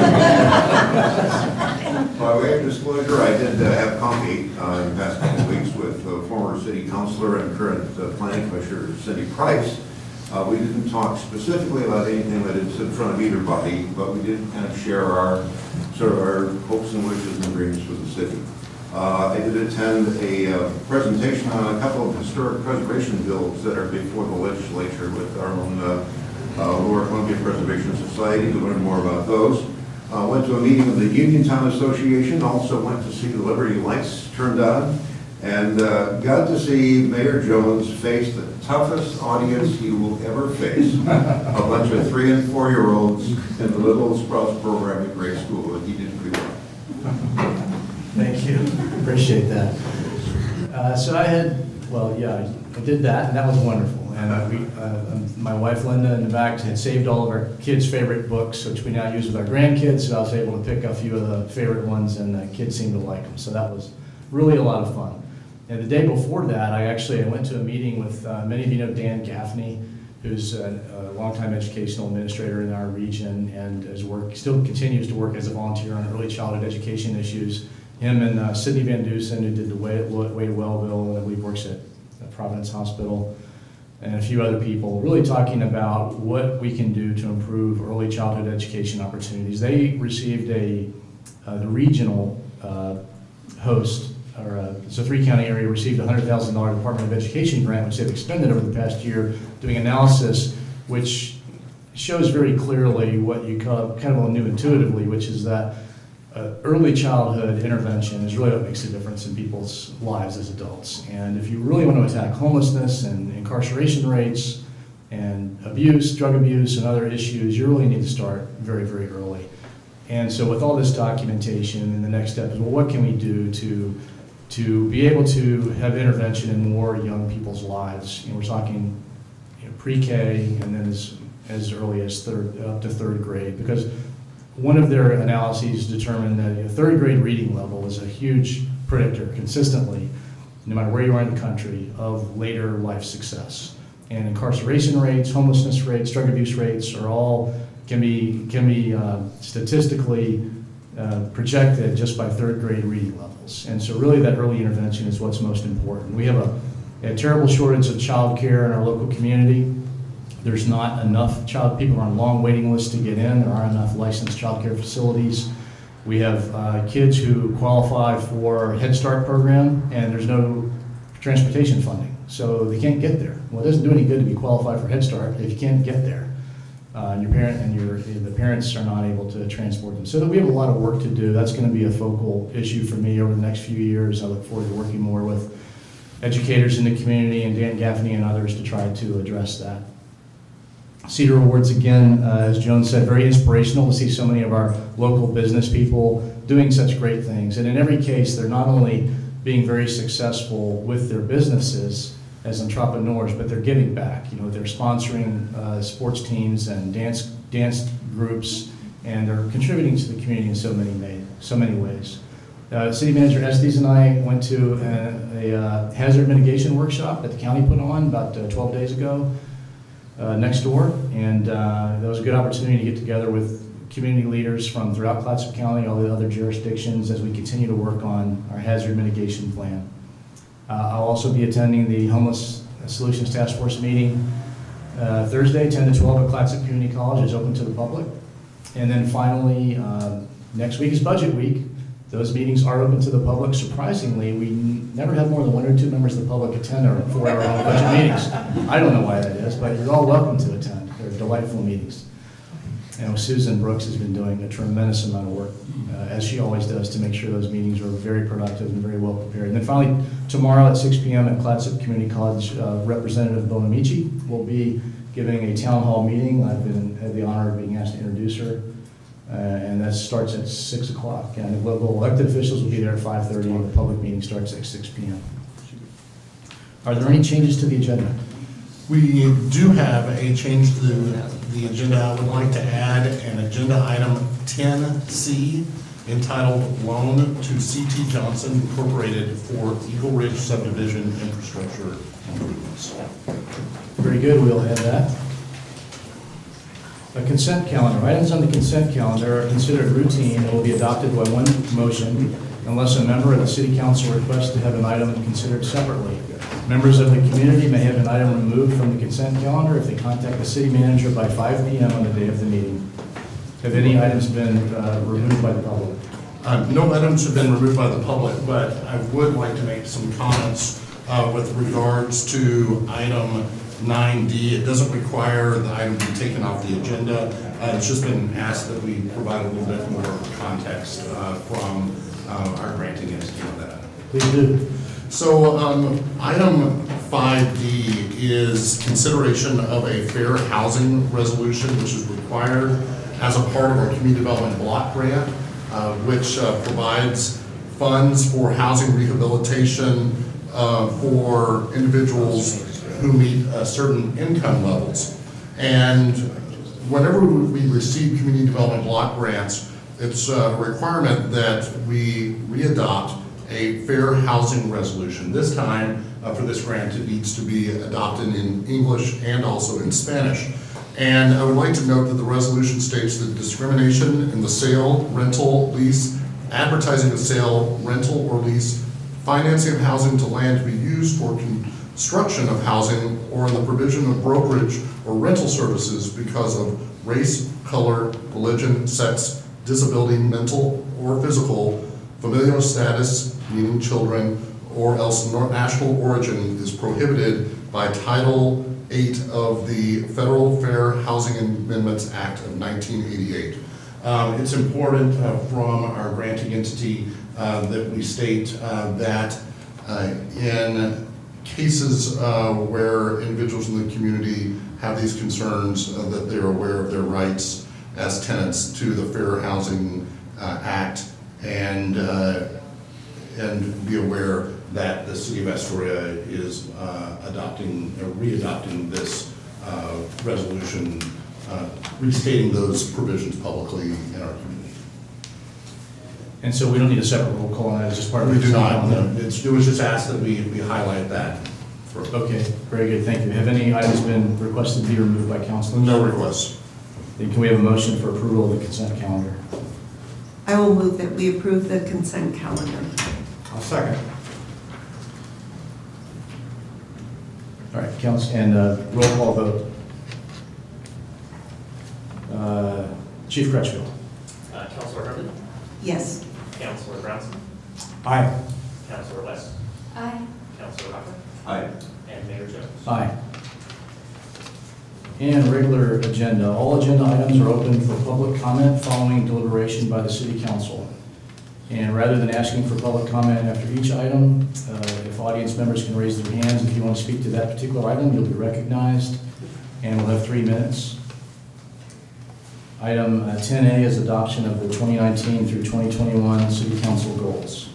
By way of disclosure, I did uh, have coffee uh, in the past couple of weeks with uh, former city councilor and current uh, planning commissioner Cindy Price. Uh, we didn't talk specifically about anything that is in front of either body, but we did kind of share our sort of our hopes and wishes and dreams for the city. Uh, I did attend a uh, presentation on a couple of historic preservation bills that are before the legislature with our own uh, uh, Lower Columbia Preservation Society to learn more about those. Uh, went to a meeting of the Uniontown Association, also went to see the Liberty Lights turned on, and uh, got to see Mayor Jones face the toughest audience he will ever face. A bunch of three and four year olds in the Little Sprouts program at grade school, and he did pretty well. Thank you. Appreciate that. Uh, so I had, well, yeah, I did that, and that was wonderful. And uh, we, uh, um, my wife Linda in the back had saved all of our kids' favorite books, which we now use with our grandkids. So I was able to pick a few of the favorite ones, and the kids seemed to like them. So that was really a lot of fun. And the day before that, I actually I went to a meeting with, uh, many of you know Dan Gaffney, who's a, a longtime educational administrator in our region and has worked, still continues to work as a volunteer on early childhood education issues. Him and uh, Sidney Van Dusen, who did the Wade, Wade Wellville, and I believe works at Providence Hospital, and a few other people, really talking about what we can do to improve early childhood education opportunities. They received a, uh, the regional uh, host, or uh, so three county area received a one hundred thousand dollars Department of Education grant, which they've expended over the past year, doing analysis, which shows very clearly what you call, kind of knew intuitively, which is that uh, early childhood intervention is really what makes a difference in people's lives as adults. And if you really want to attack homelessness and incarceration rates and abuse, drug abuse, and other issues, you really need to start very, very early. And so with all this documentation, and the next step is, well, what can we do to to be able to have intervention in more young people's lives? You know, we're talking, you know, pre-K and then as, as early as third, up to third grade, because one of their analyses determined that a third grade reading level is a huge predictor consistently, no matter where you are in the country, of later life success. And incarceration rates, homelessness rates, drug abuse rates are all, can be, can be uh, statistically uh, projected just by third grade reading levels. And so really that early intervention is what's most important. We have a A terrible shortage of childcare in our local community. There's not enough child, people are on long waiting lists to get in. There aren't enough licensed childcare facilities. We have uh, kids who qualify for Head Start program, and there's no transportation funding, so they can't get there. Well, it doesn't do any good to be qualified for Head Start if you can't get there. Uh, and your parent and your the parents are not able to transport them. So that we have a lot of work to do. That's going to be a focal issue for me over the next few years. I look forward to working more with educators in the community and Dan Gaffney and others to try to address that. Cedar Awards, again, uh, as Joan said, very inspirational to see so many of our local business people doing such great things. And in every case, they're not only being very successful with their businesses as entrepreneurs, but they're giving back. You know, they're sponsoring uh, sports teams and dance dance groups, and they're contributing to the community in so many may, so many ways. Uh, City Manager Estes and I went to a, a uh, hazard mitigation workshop that the county put on about uh, twelve days ago uh, next door, and uh, that was a good opportunity to get together with community leaders from throughout Clatsop County, all the other jurisdictions, as we continue to work on our hazard mitigation plan. Uh, I'll also be attending the Homeless Solutions Task Force meeting uh, Thursday, ten to twelve at Clatsop Community College. It's open to the public. And then finally, uh, next week is budget week. Those meetings are open to the public. Surprisingly, we n- never have more than one or two members of the public attend our four-hour long budget meetings. I don't know why that is, but you're all welcome to attend. They're delightful meetings. And Susan Brooks has been doing a tremendous amount of work, uh, as she always does, to make sure those meetings are very productive and very well prepared. And then finally, tomorrow at six p.m. at Clatsop Community College, uh, Representative Bonamici will be giving a town hall meeting. I've been had the honor of being asked to introduce her, uh, and that starts at six o'clock. And the local elected officials will be there at five thirty, and the public meeting starts at six p.m. Are there any changes to the agenda? We do have a change to the, the agenda. I would like to add an agenda item ten C entitled Loan to C T Johnson Incorporated for Eagle Ridge Subdivision Infrastructure Improvements. Very good, we'll add that. A consent calendar. Items on the consent calendar are considered routine and will be adopted by one motion unless a member of the city council requests to have an item considered separately. Members of the community may have an item removed from the consent calendar if they contact the city manager by five p.m. on the day of the meeting. Have any items been uh, removed by the public? Uh, no items have been removed by the public, but I would like to make some comments uh, with regards to item nine D. It doesn't require the item to be taken off the agenda. Uh, it's just been asked that we provide a little bit more context uh, from uh, our granting entity on that. Please do. So um, item five D is consideration of a fair housing resolution, which is required as a part of our community development block grant, uh, which uh, provides funds for housing rehabilitation uh, for individuals who meet uh, certain income levels. And whenever we receive community development block grants, it's a requirement that we readopt a fair housing resolution. This time, uh, for this grant, it needs to be adopted in English and also in Spanish. And I would like to note that the resolution states that discrimination in the sale, rental, lease, advertising of sale, rental, or lease, financing of housing to land to be used for construction of housing, or in the provision of brokerage or rental services because of race, color, religion, sex, disability, mental or physical, familial status, meaning children, or else national origin is prohibited by Title eight of the Federal Fair Housing Amendments Act of nineteen eighty-eight. Um, it's important uh, from our granting entity uh, that we state uh, that uh, in cases uh, where individuals in the community have these concerns, uh, that they're aware of their rights as tenants to the Fair Housing uh, Act, and uh, and be aware that the city of Astoria is uh, adopting, or re-adopting this uh, resolution, uh, restating those provisions publicly in our community. And so we don't need a separate roll call on that, it's just part of the We do not, consent no. It's, it was just asked that we, we highlight that. For Okay, very good, thank you. Have any items been requested to be removed by councilors? No requests. Then can we have a motion for approval of the consent calendar? I will move that we approve the consent calendar. I'll second. council, and uh, roll call vote. Uh, Chief Crutchfield. Uh, Councilor Herman? Yes. Councilor Brownson? Aye. Councilor West? Aye. Councilor Rocker? Aye. And Mayor Jones? Aye. And regular agenda. All agenda items are open for public comment following deliberation by the city council. And rather than asking for public comment after each item, uh, if audience members can raise their hands, if you want to speak to that particular item, you'll be recognized, and we'll have three minutes. Item uh, ten A is adoption of the twenty nineteen through twenty twenty-one city council goals.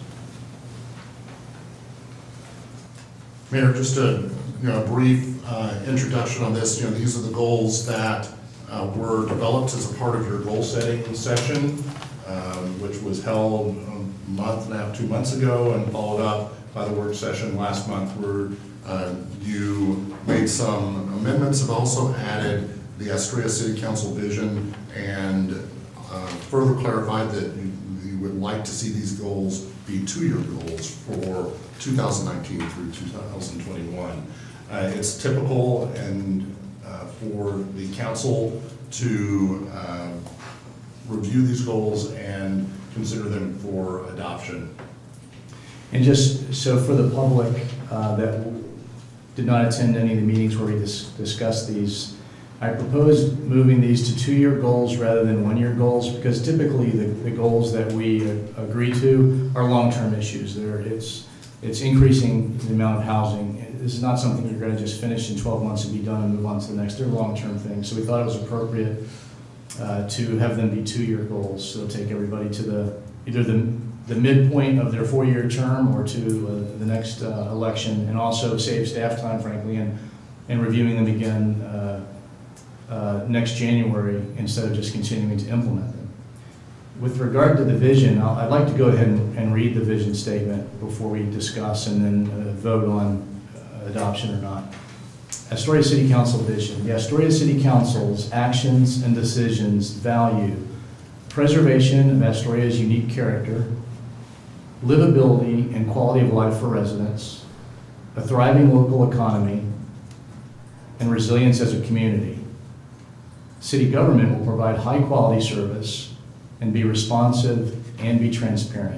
Mayor, just a, you know, a brief uh, introduction on this. You know, these are the goals that uh, were developed as a part of your goal setting session, um, which was held a month and a half, two months ago, and followed up by the work session last month, where uh, you made some amendments and also added the Astoria City Council vision and uh, further clarified that you, you would like to see these goals be two-year goals for two thousand nineteen through two thousand twenty-one. Uh, it's typical and uh, for the council to uh, review these goals and consider them for adoption. And just so for the public uh, that did not attend any of the meetings where we dis discussed these, I proposed moving these to two-year goals rather than one-year goals, because typically the, the goals that we agree to are long-term issues. They're, it's, it's increasing the amount of housing. This is not something you're going to just finish in twelve months and be done and move on to the next. They're long-term things. So we thought it was appropriate uh, to have them be two-year goals. So take everybody to the either the, the midpoint of their four-year term or to uh, the next uh, election, and also save staff time, frankly, and, and reviewing them again uh, Uh, next January instead of just continuing to implement them. With regard to the vision, I'll, I'd like to go ahead and, and read the vision statement before we discuss and then uh, vote on uh, adoption or not. Astoria City Council vision. The Astoria City Council's actions and decisions value preservation of Astoria's unique character, livability and quality of life for residents, a thriving local economy, and resilience as a community. City government will provide high-quality service and be responsive and be transparent.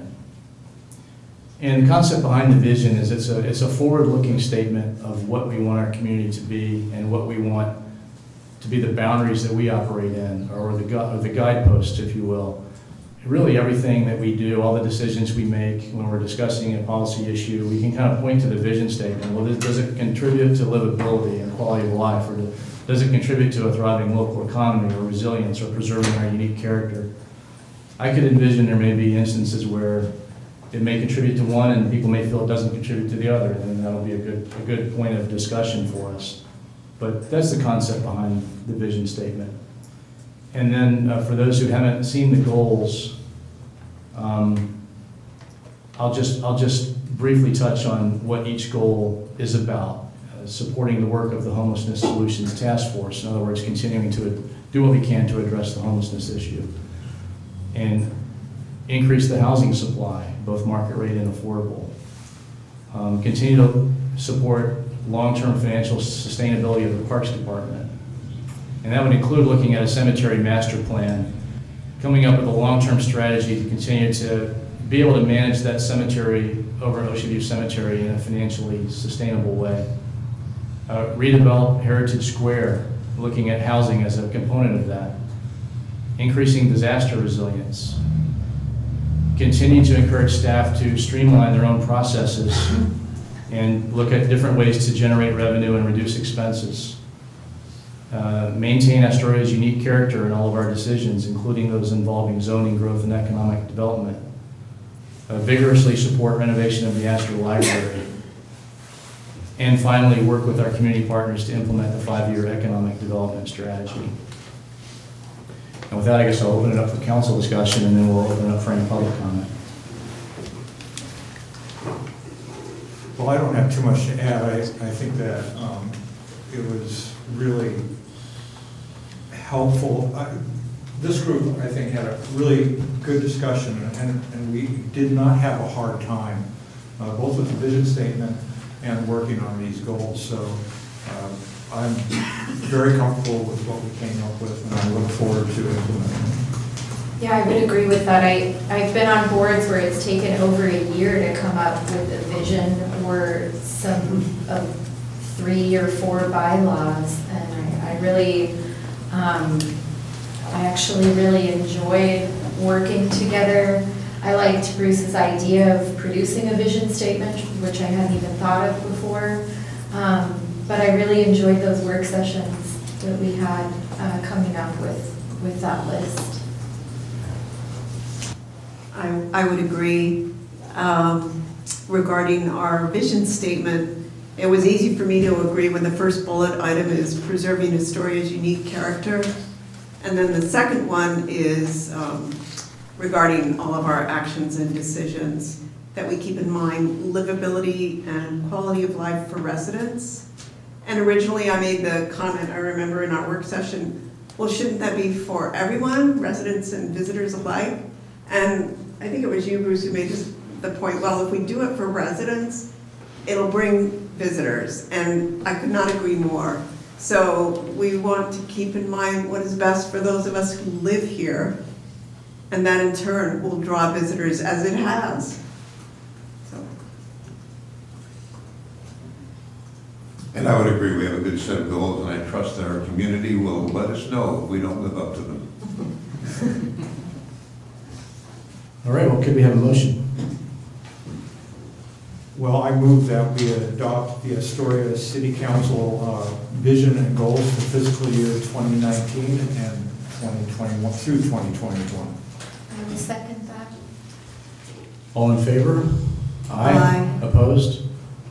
And the concept behind the vision is it's a, it's a forward-looking statement of what we want our community to be and what we want to be the boundaries that we operate in, or the, gu or the guideposts, if you will. Really everything that we do, all the decisions we make when we're discussing a policy issue, we can kind of point to the vision statement. Well, does it contribute to livability and quality of life, or to does it contribute to a thriving local economy or resilience or preserving our unique character? I could envision there may be instances where it may contribute to one and people may feel it doesn't contribute to the other, and that'll be a good, a good point of discussion for us. But that's the concept behind the vision statement. And then uh, for those who haven't seen the goals, um, I'll just, I'll just briefly touch on what each goal is about. Supporting the work of the Homelessness Solutions Task Force. In other words, continuing to do what we can to address the homelessness issue. And increase the housing supply, both market rate and affordable. Um, continue to support long-term financial sustainability of the Parks Department. And that would include looking at a cemetery master plan, coming up with a long-term strategy to continue to be able to manage that cemetery over Ocean View Cemetery in a financially sustainable way. Uh, redevelop Heritage Square, looking at housing as a component of that. Increasing disaster resilience. Continue to encourage staff to streamline their own processes and look at different ways to generate revenue and reduce expenses. Uh, maintain Astoria's unique character in all of our decisions, including those involving zoning, growth, and economic development. Uh, vigorously support renovation of the Astor Library. And finally, work with our community partners to implement the five-year economic development strategy. And with that, I guess I'll open it up for council discussion, and then we'll open it up for any public comment. Well, I don't have too much to add. I, I think that um, it was really helpful. I, this group, I think, had a really good discussion, and, and we did not have a hard time, uh, both with the vision statement and working on these goals. So Um, I'm very comfortable with what we came up with, and I look forward to implementing it. Yeah, I would agree with that. I, I've been on boards where it's taken over a year to come up with a vision or some of three or four bylaws. And I, I really, um, I actually really enjoyed working together. I liked Bruce's idea of producing a vision statement, which I hadn't even thought of before. Um, but I really enjoyed those work sessions that we had uh, coming up with, with that list. I, I would agree. Um, regarding our vision statement, it was easy for me to agree when the first bullet item is preserving Astoria's unique character. And then the second one is um, regarding all of our actions and decisions, that we keep in mind livability and quality of life for residents. And originally I made the comment, I remember in our work session, well, shouldn't that be for everyone, residents and visitors alike? And I think it was you, Bruce, who made this, the point, well, if we do it for residents, it'll bring visitors, and I could not agree more. So we want to keep in mind what is best for those of us who live here, and that in turn will draw visitors as it has. So. And I would agree, we have a good set of goals, and I trust that our community will let us know if we don't live up to them. All right, well, could we have a motion? Well, I move that we adopt the Astoria City Council uh, vision and goals for fiscal year twenty nineteen and twenty twenty-one through twenty twenty-one. I will second that. All in favor? Aye. Opposed?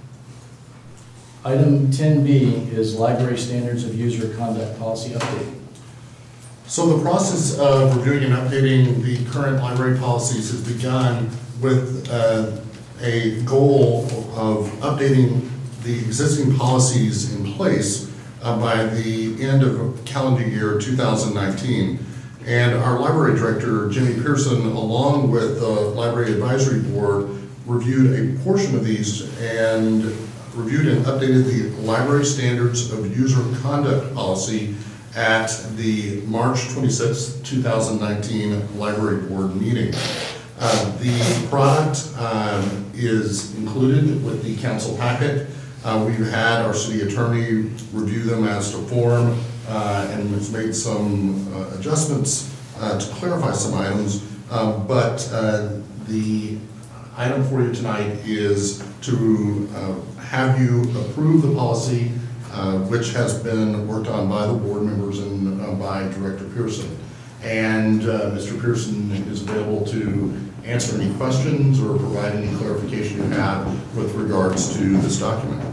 Item ten B is library standards of user conduct policy update. So the process of reviewing and updating the current library policies has begun with uh, a goal of updating the existing policies in place uh, by the end of calendar year two thousand nineteen. And our library director, Jimmy Pearson, along with the Library Advisory Board, reviewed a portion of these and reviewed and updated the library standards of user conduct policy at the March twenty-sixth, two thousand nineteen Library Board meeting. Uh, the product um, is included with the council packet. Uh, we've had our city attorney review them as to form uh, and has made some uh, adjustments uh, to clarify some items. Uh, but uh, the item for you tonight is to uh, have you approve the policy Uh, which has been worked on by the board members and uh, by Director Pearson. And uh, Mister Pearson is available to answer any questions or provide any clarification you have with regards to this document.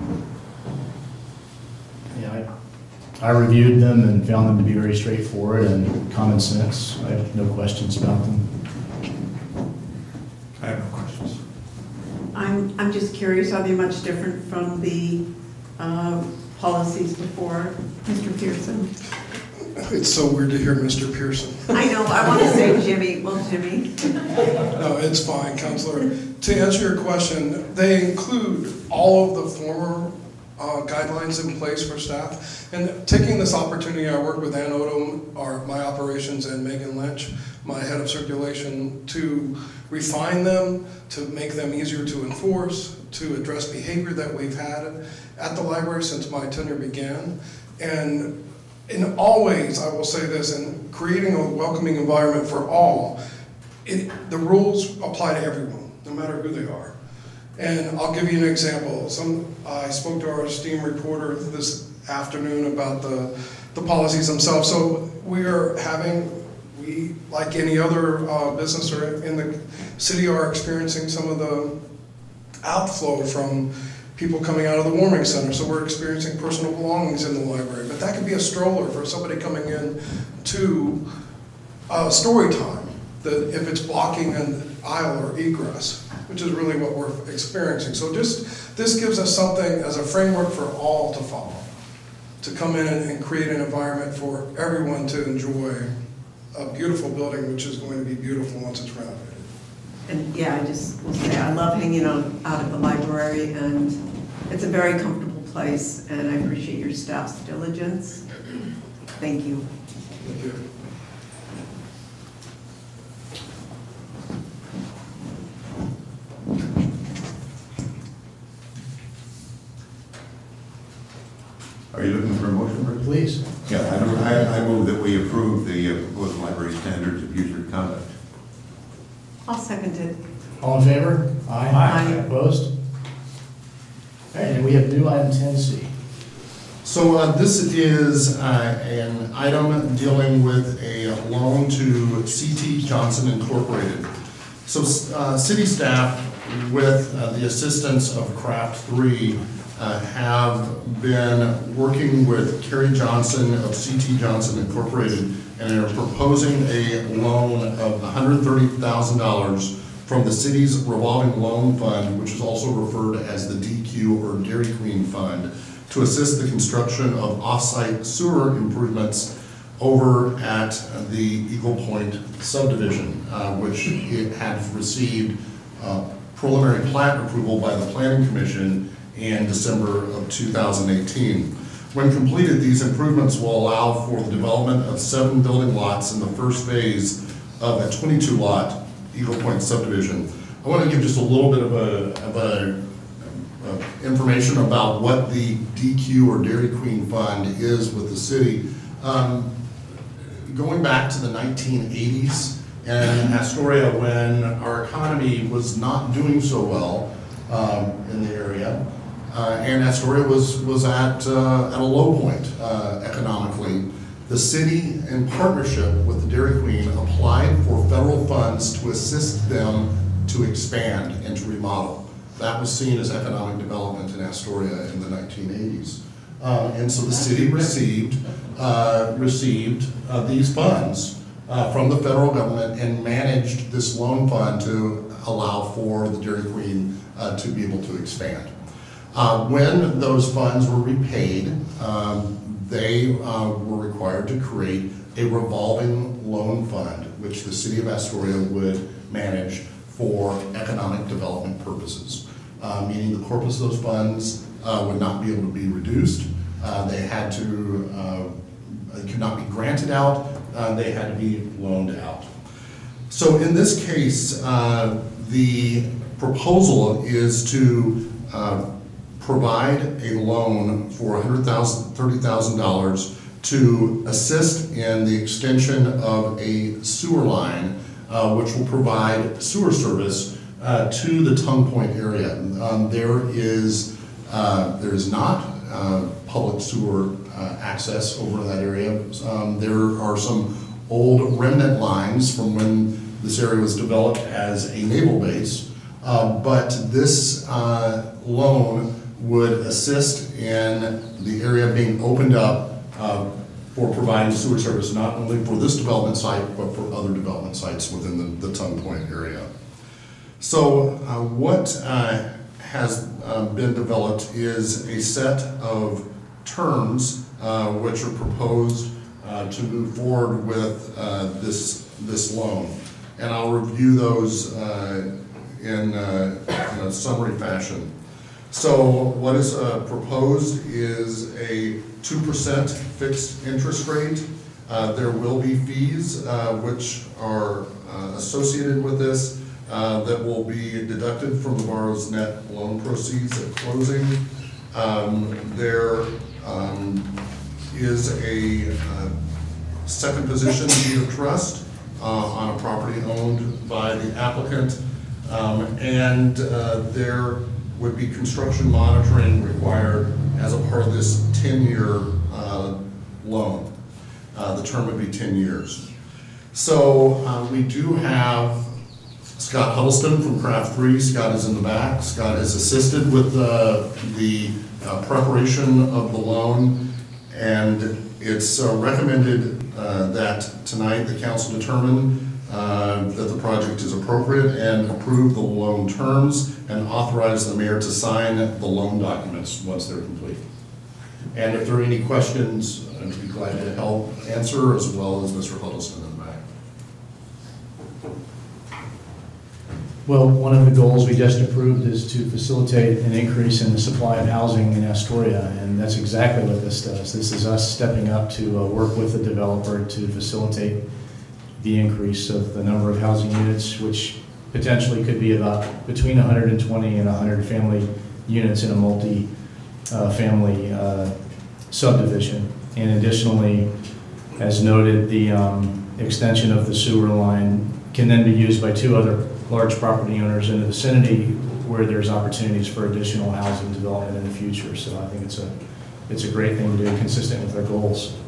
Yeah, I, I reviewed them and found them to be very straightforward and common sense. I have no questions about them. I have no questions. I'm, I'm just curious, are they much different from the uh, policies before, Mister Pearson? It's so weird to hear Mister Pearson. I know, I want to say Jimmy, well, Jimmy. No, it's fine, Counselor. To answer your question, they include all of the former uh, guidelines in place for staff. And taking this opportunity, I work with Ann Odom, our, my operations, and Megan Lynch, my head of circulation, to refine them, to make them easier to enforce, to address behavior that we've had at the library since my tenure began. And in all ways, I will say this, in creating a welcoming environment for all, it, the rules apply to everyone, no matter who they are. And I'll give you an example. Some, I spoke to our esteemed reporter this afternoon about the, the policies themselves. So we are having, we, like any other uh, business or in the city, are experiencing some of the outflow from people coming out of the warming center. So we're experiencing personal belongings in the library. But that could be a stroller for somebody coming in to uh, story time, that if it's blocking an aisle or egress, which is really what we're experiencing. So just, this gives us something as a framework for all to follow, to come in and, and create an environment for everyone to enjoy a beautiful building, which is going to be beautiful once it's renovated. And yeah, I just will say, I love hanging out, out at the library, and it's a very comfortable place, and I appreciate your staff's diligence. Thank you. Thank you. Are you looking for a motion, Bruce? Please. Yeah, I move- I, I move that we approve the uh, proposed library standards of user conduct. I'll second it. All in favor? Aye. Aye. Opposed? All right, and we have new item ten C. So uh, this is uh, an item dealing with a loan to C T Johnson Incorporated. So uh, city staff, with uh, the assistance of Craft three, uh, have been working with Kerry Johnson of C T Johnson Incorporated, and are proposing a loan of one hundred thirty thousand dollars from the city's revolving loan fund, which is also referred as the D Q or Dairy Queen Fund, to assist the construction of off-site sewer improvements over at the Eagle Point subdivision, uh, which it had received uh, preliminary plat approval by the Planning Commission in December of two thousand eighteen. When completed, these improvements will allow for the development of seven building lots in the first phase of a twenty-two lot Eagle Point subdivision. I want to give just a little bit of a, of a uh, information about what the D Q or Dairy Queen Fund is with the city. Um, going back to the nineteen eighties in Astoria, when our economy was not doing so well um, in the area, uh, and Astoria was, was at, uh, at a low point uh, economically, the city, in partnership with the Dairy Queen, applied for federal funds to assist them to expand and to remodel. That was seen as economic development in Astoria in the nineteen eighties. Uh, and so the city received, uh, received uh, these funds uh, from the federal government and managed this loan fund to allow for the Dairy Queen uh, to be able to expand. Uh, when those funds were repaid, um, they uh, were required to create a revolving loan fund, which the city of Astoria would manage for economic development purposes, uh, meaning the corpus of those funds uh, would not be able to be reduced. Uh, they had to, uh, they could not be granted out, uh, they had to be loaned out. So in this case, uh, the proposal is to uh, provide a loan for one hundred thirty thousand dollars to assist in the extension of a sewer line, uh, which will provide sewer service uh, to the Tongue Point area. Um, there is uh, there is not uh, public sewer uh, access over that area. Um, there are some old remnant lines from when this area was developed as a naval base, uh, but this uh, loan would assist in the area being opened up uh, for providing sewer service, not only for this development site, but for other development sites within the, the Tongue Point area. So uh, what uh, has uh, been developed is a set of terms uh, which are proposed uh, to move forward with uh, this, this loan. And I'll review those uh, in, uh, in a summary fashion. So what is uh, proposed is a two percent fixed interest rate. Uh, there will be fees uh, which are uh, associated with this uh, that will be deducted from the borrower's net loan proceeds at closing. Um, there um, is a uh, second position deed of trust uh, on a property owned by the applicant, um, and uh, there would be construction monitoring required as a part of this ten-year uh, loan. Uh, the term would be ten years. So uh, we do have Scott Huddleston from Craft three. Scott is in the back. Scott has assisted with uh, the uh, preparation of the loan, and it's uh, recommended uh, that tonight the council determine Uh, that the project is appropriate and approve the loan terms and authorize the mayor to sign the loan documents once they're complete. And if there are any questions, I'd be glad to help answer, as well as Mister Huddleston in the back. Well, one of the goals we just approved is to facilitate an increase in the supply of housing in Astoria, and that's exactly what this does. This is us stepping up to uh, work with the developer to facilitate the increase of the number of housing units, which potentially could be about between one hundred twenty and one hundred family units in a multi-family uh, uh, subdivision. And additionally, as noted, the um, extension of the sewer line can then be used by two other large property owners in the vicinity where there's opportunities for additional housing development in the future. So I think it's a, it's a great thing to do, consistent with our goals.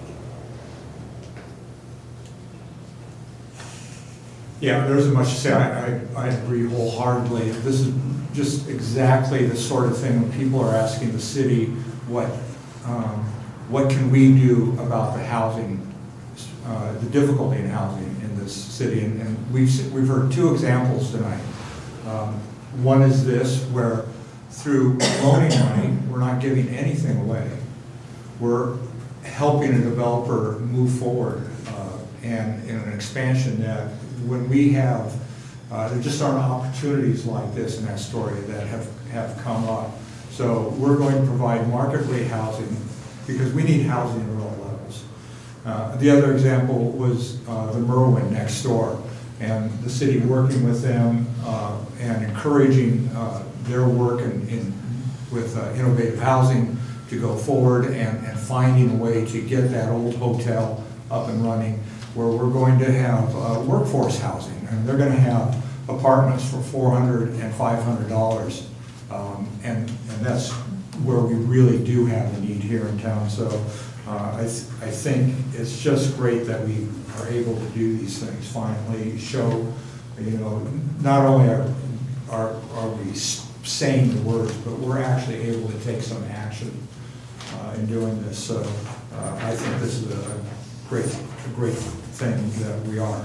Yeah, there isn't much to say. I, I, I agree wholeheartedly. This is just exactly the sort of thing when people are asking the city, what, um, what can we do about the housing, uh, the difficulty in housing in this city? And, and we've, we've heard two examples tonight. Um, one is this, where through loaning money, we're not giving anything away. We're helping a developer move forward uh, and in an expansion that when we have, uh, there just aren't opportunities like this in Astoria that have, have come up. So we're going to provide market rate housing because we need housing at all levels. Uh, the other example was uh, the Merwin next door, and the city working with them uh, and encouraging uh, their work in, in, with uh, innovative housing to go forward and, and finding a way to get that old hotel up and running, where we're going to have uh, workforce housing, and they're going to have apartments for four hundred dollars and five hundred dollars, um, and, and that's where we really do have the need here in town. So uh, I, th I think it's just great that we are able to do these things finally, show, you know, not only are, are, are we saying the words, but we're actually able to take some action uh, in doing this. So uh, I think this is a great, a great thing that we are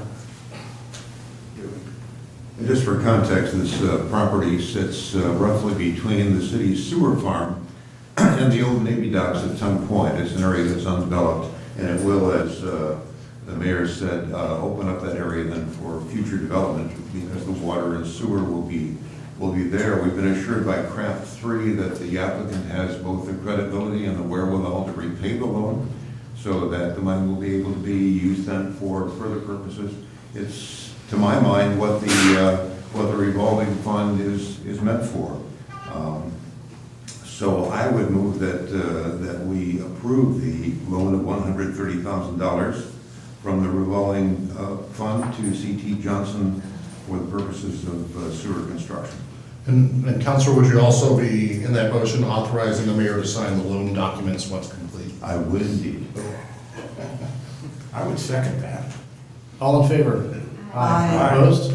doing. And just for context, this uh, property sits uh, roughly between the city's sewer farm and the old Navy docks at some point. It's an area that's undeveloped, and it will, as uh, the mayor said, uh, open up that area then for future development because the water and sewer will be will be there. We've been assured by Craft three that the applicant has both the credibility and the wherewithal to repay the loan, so that the money will be able to be used then for further purposes. It's, to my mind, what the uh, what the revolving fund is is meant for. Um, so I would move that uh, that we approve the loan of one hundred thirty thousand dollars from the revolving uh, fund to C T Johnson for the purposes of uh, sewer construction. And, and Councilor, would you also be in that motion authorizing the mayor to sign the loan documents once complete? I would indeed. I would second that. All in favor? Aye. Opposed?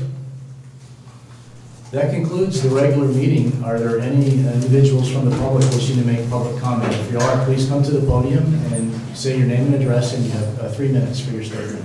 That concludes the regular meeting. Are there any individuals from the public wishing to make public comment? If you are, please come to the podium and say your name and address, and you have uh, three minutes for your statement.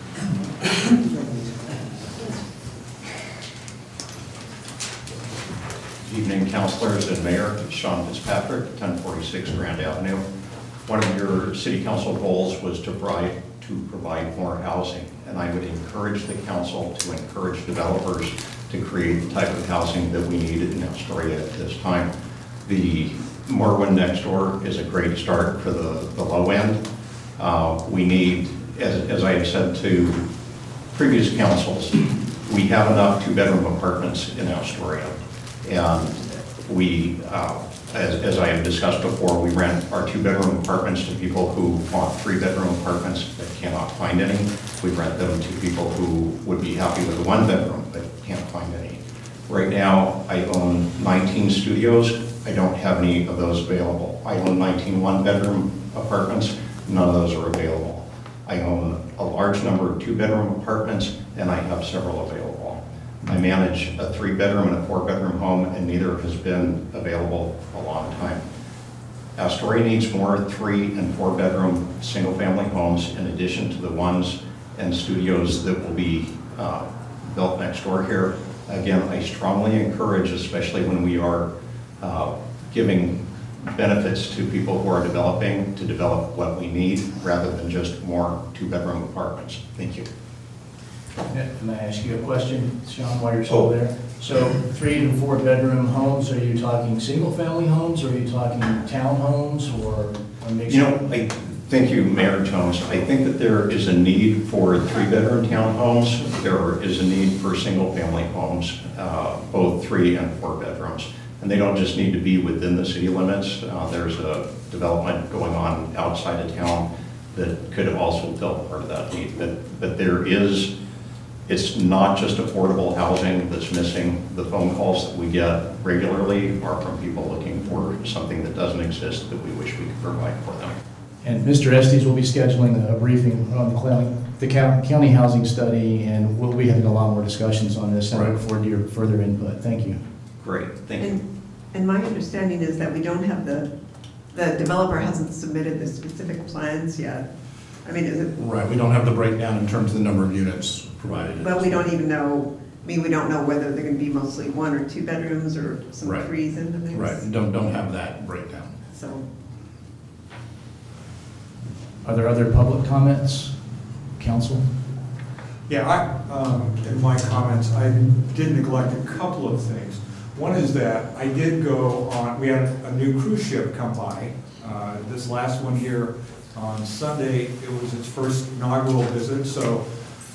Good evening, councilors and mayor. Sean Fitzpatrick, ten forty-six Grand Avenue. One of your city council goals was to provide, to provide more housing, and I would encourage the council to encourage developers to create the type of housing that we need in Astoria at this time. The Merwin next door is a great start for the, the low end. Uh, we need, as, as I have said to previous councils, we have enough two-bedroom apartments in Astoria. And we, uh, as, as I have discussed before, we rent our two-bedroom apartments to people who want three-bedroom apartments but cannot find any. We rent them to people who would be happy with a one-bedroom but can't find any. Right now, I own nineteen studios. I don't have any of those available. I own nineteen one-bedroom apartments. None of those are available. I own a large number of two-bedroom apartments, and I have several available. I manage a three-bedroom and a four-bedroom home, and neither has been available for a long time. Astoria needs more three- and four-bedroom single-family homes in addition to the ones and studios that will be uh, built next door here. Again, I strongly encourage, especially when we are uh, giving benefits to people who are developing, to develop what we need rather than just more two-bedroom apartments. Thank you. Can I ask you a question, Sean, while you're still there? So three to four bedroom homes, are you talking single-family homes, or are you talking townhomes, or a mixture? You know, I, thank you, Mayor Jones. I think that there is a need for three-bedroom townhomes. There is a need for single-family homes, uh, both three and four bedrooms. And they don't just need to be within the city limits. Uh, There's a development going on outside of town that could also fill part of that need. But, but there is, it's not just affordable housing that's missing. The phone calls that we get regularly are from people looking for something that doesn't exist that we wish we could provide for them. And Mister Estes will be scheduling a briefing on the county, the county housing study, and we'll be having a lot more discussions on this, and I look forward to your further input. Thank you. Great, thank you. And, and my understanding is that we don't have the, the developer hasn't submitted the specific plans yet. I mean, is it? Right, we don't have the breakdown in terms of the number of units provided. But we don't even know, I mean, we don't know whether they're gonna be mostly one or two bedrooms or some Right. threes in the mix. Right, don't, don't have that breakdown. So, Are there other public comments, council? Yeah, I, um, in my comments, I did neglect a couple of things. One is that I did go on, we had a new cruise ship come by, uh, this last one here on Sunday. It was its first inaugural visit, so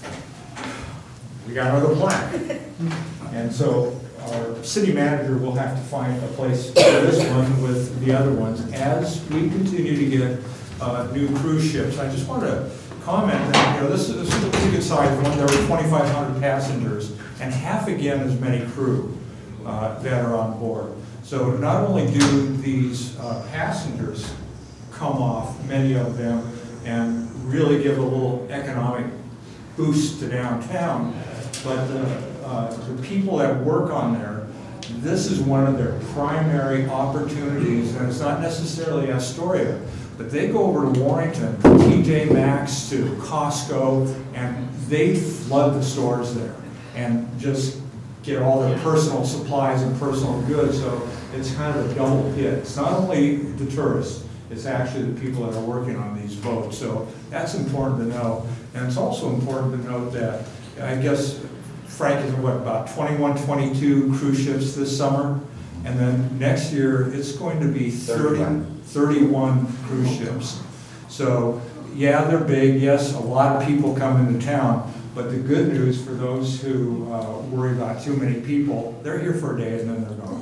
we got another plaque. And so our city manager will have to find a place for this one with the other ones as we continue to get uh, new cruise ships. I just want to comment that, you know, this is, this is a pretty good size one. There were twenty-five hundred passengers and half again as many crew uh, that are on board. So not only do these uh, passengers come off, many of them, and really give a little economic boost to downtown, but the, uh, the people that work on there, this is one of their primary opportunities, and it's not necessarily Astoria, but they go over to Warrington, T J Maxx to Costco, and they flood the stores there and just get all their personal supplies and personal goods, so it's kind of a double hit. It's not only the tourists, it's actually the people that are working on these boats, so that's important to know. And it's also important to note that, I guess, Frank is what, about twenty-one, twenty-two cruise ships this summer, and then next year, it's going to be thirty, thirty-one cruise ships. So, yeah, they're big, yes, a lot of people come into town, but the good news for those who uh, worry about too many people, they're here for a day and then they're gone.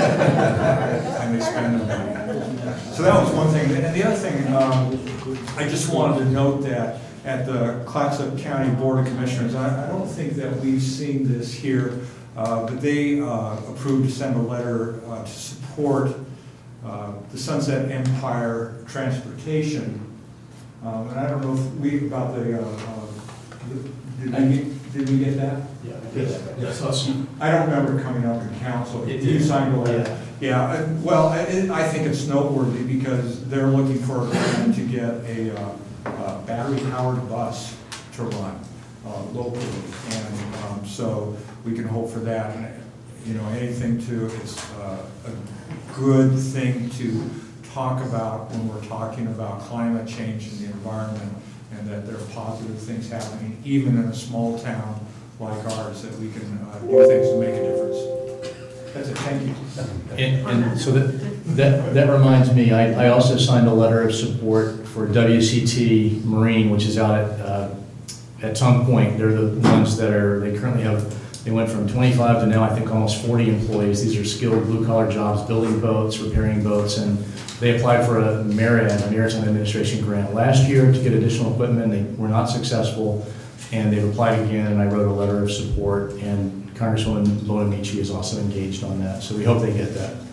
And they spend the money. So that was one thing. And the other thing, um, I just wanted to note that at the Clatsop County Board of Commissioners, I, I don't think that we've seen this here, uh, but they uh, approved to send a letter uh, to support uh, the Sunset Empire Transportation. Um, and I don't know if we, about the, uh, uh, did we get, did we get that? Yeah, I did. Yes. I don't remember it coming up in council. It You did. signed a letter. Yeah, uh, well, I, it- I think it's noteworthy because they're looking for a grant to get a, uh, uh, battery-powered bus to run, uh, locally. And, um, so we can hope for that. And, you know, anything to, it's, uh, a good thing to talk about when we're talking about climate change and the environment, and that there are positive things happening, even in a small town like ours, that we can uh, do things to make a difference. That's it, thank you. And, and so that, that, that reminds me, I, I also signed a letter of support for W C T Marine, which is out at, uh, at Tongue Point. They're the ones that are, they currently have, they went from twenty-five to now I think almost forty employees. These are skilled blue collar jobs, building boats, repairing boats, and they applied for a MARAD, a Maritime Administration grant last year to get additional equipment. They were not successful, and they've applied again, and I wrote a letter of support, and Congresswoman Bonamici is also engaged on that, so we hope they get that.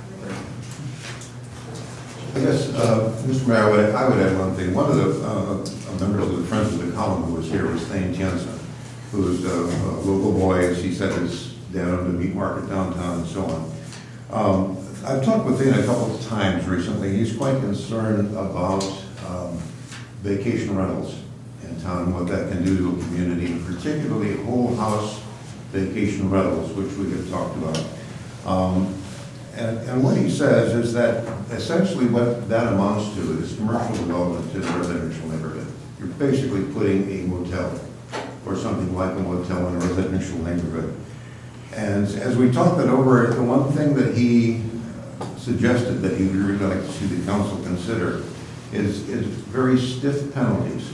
I guess, uh, Mister Mayor, I would, I would add one thing. One of the uh, members of the Friends of the Column who was here was Thane Jensen, who's a, a local boy, as he said, is down at the meat market downtown and so on. Um, I've talked with Thane a couple of times recently. He's quite concerned about um, vacation rentals in town and what that can do to a community, particularly whole house vacation rentals, which we have talked about. Um, and, and what he says is that essentially what that amounts to is commercial development in a residential neighborhood. You're basically putting a motel or something like a motel in a residential neighborhood. And as we talked it over, the one thing that he suggested that he would really like to see the council consider is, is very stiff penalties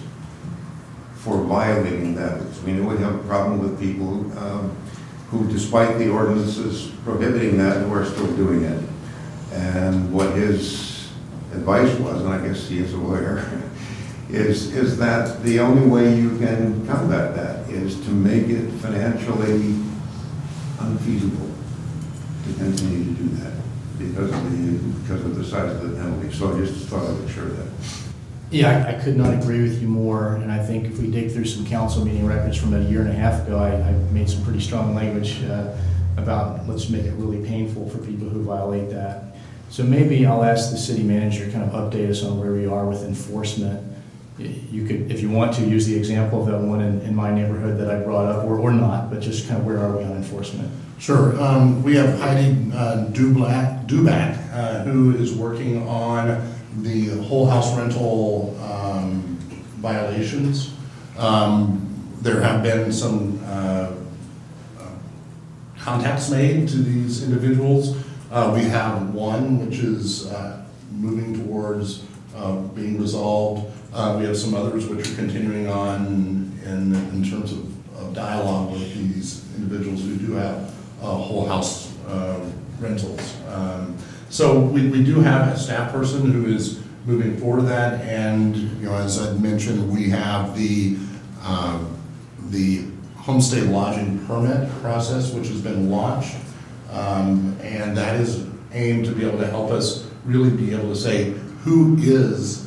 for violating that. Because we know we have a problem with people um, who, despite the ordinances prohibiting that, who are still doing it. And what his advice was, and I guess he is a lawyer, is, is that the only way you can combat that is to make it financially unfeasible to continue to do that because of the, because of the size of the penalty. So I just thought I would share that. Yeah, I I could not agree with you more, and I think if we dig through some council meeting records from a year and a half ago, I, I made some pretty strong language uh, about let's make it really painful for people who violate that. So maybe I'll ask the city manager to kind of update us on where we are with enforcement. You could, if you want to, use the example of that one in, in my neighborhood that I brought up, or, or not, but just kind of where are we on enforcement? Sure. Um, we have Heidi uh, Dublack, Duback, uh, who is working on the whole house rental um, violations. Um, there have been some uh, uh, contacts made to these individuals. Uh, we have one which is uh, moving towards uh, being resolved. Uh, we have some others which are continuing on in, in terms of, of dialogue with these individuals who do have uh, whole house uh, rentals. Um, so we, we do have a staff person who is moving forward that, and you know, as I mentioned, we have the uh, the homestay lodging permit process, which has been launched, um, and that is aimed to be able to help us really be able to say who is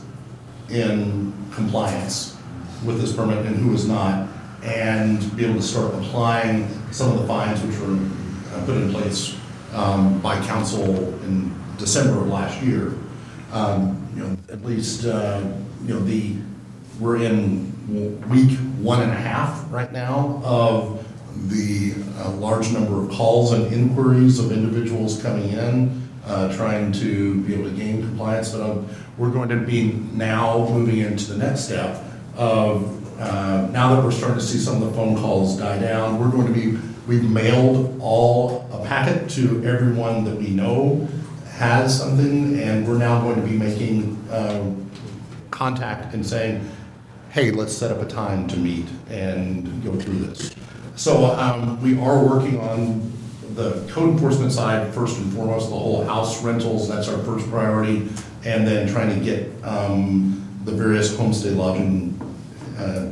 in compliance with this permit and who is not, and be able to start applying some of the fines which were uh, put in place um, by council in December of last year. Um, you know, at least, uh, you know, the, we're in week one and a half right now of the uh, large number of calls and inquiries of individuals coming in, uh, trying to be able to gain compliance. But um, we're going to be now moving into the next step of, uh, now that we're starting to see some of the phone calls die down, we're going to be, we've mailed all a packet to everyone that we know has something, and we're now going to be making um, contact and saying, hey, let's set up a time to meet and go through this. So um, we are working on the code enforcement side first and foremost, the whole house rentals, that's our first priority, and then trying to get um, the various homestay lodging uh,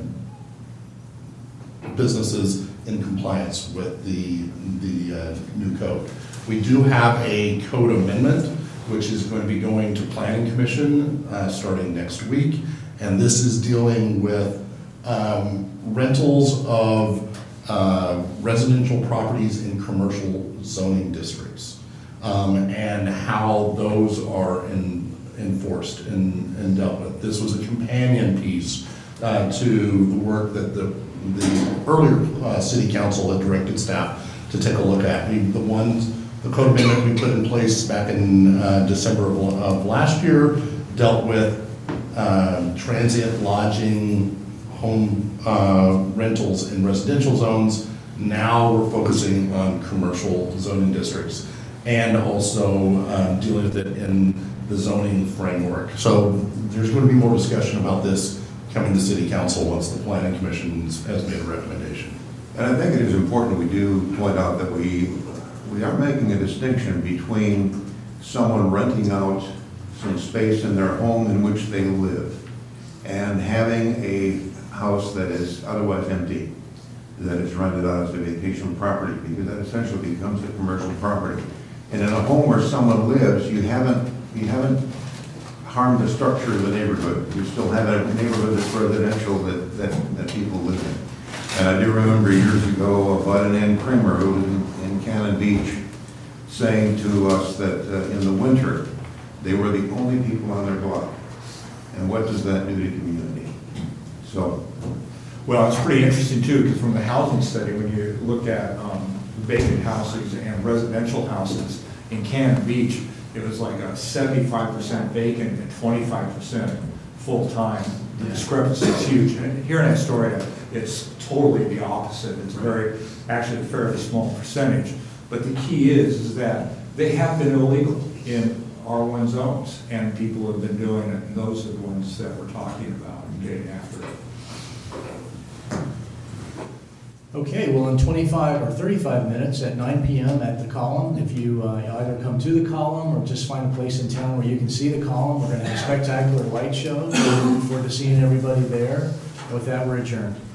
businesses in compliance with the, the uh, new code. We do have a code amendment, which is going to be going to Planning Commission uh, starting next week. And this is dealing with um, rentals of uh, residential properties in commercial zoning districts um, and how those are in, enforced and, and dealt with. This was a companion piece uh, to the work that the, the earlier uh, city council had directed staff to take a look at. We, the ones The code amendment we put in place back in uh, December of, of last year dealt with uh, transient lodging, home uh, rentals in residential zones. Now we're focusing on commercial zoning districts and also uh, dealing with it in the zoning framework. So there's going to be more discussion about this coming to City Council once the Planning Commission has made a recommendation. And I think it is important we do point out that we We are making a distinction between someone renting out some space in their home in which they live and having a house that is otherwise empty, that is rented out as a vacation property, because that essentially becomes a commercial property. And in a home where someone lives, you haven't, you haven't harmed the structure of the neighborhood. You still have a neighborhood that's residential that, that, that people live in. And I do remember years ago about an Ann Kramer who was in, in Cannon Beach saying to us that uh, in the winter, they were the only people on their block. And what does that do to community? So. Well, it's pretty interesting too, because from the housing study, when you looked at um, vacant houses and residential houses in Cannon Beach, it was like a seventy-five percent vacant and twenty-five percent full-time The discrepancy is huge. And here in Astoria, it's totally the opposite. It's very, actually a fairly small percentage. But the key is, is that they have been illegal in R one zones, and people have been doing it, and those are the ones that we're talking about and getting after it. Okay, well, in twenty-five or thirty-five minutes at nine P M at the Column, if you uh, either come to the Column or just find a place in town where you can see the Column, we're going to have a spectacular light show. Look forward to seeing everybody there. With that, we're adjourned.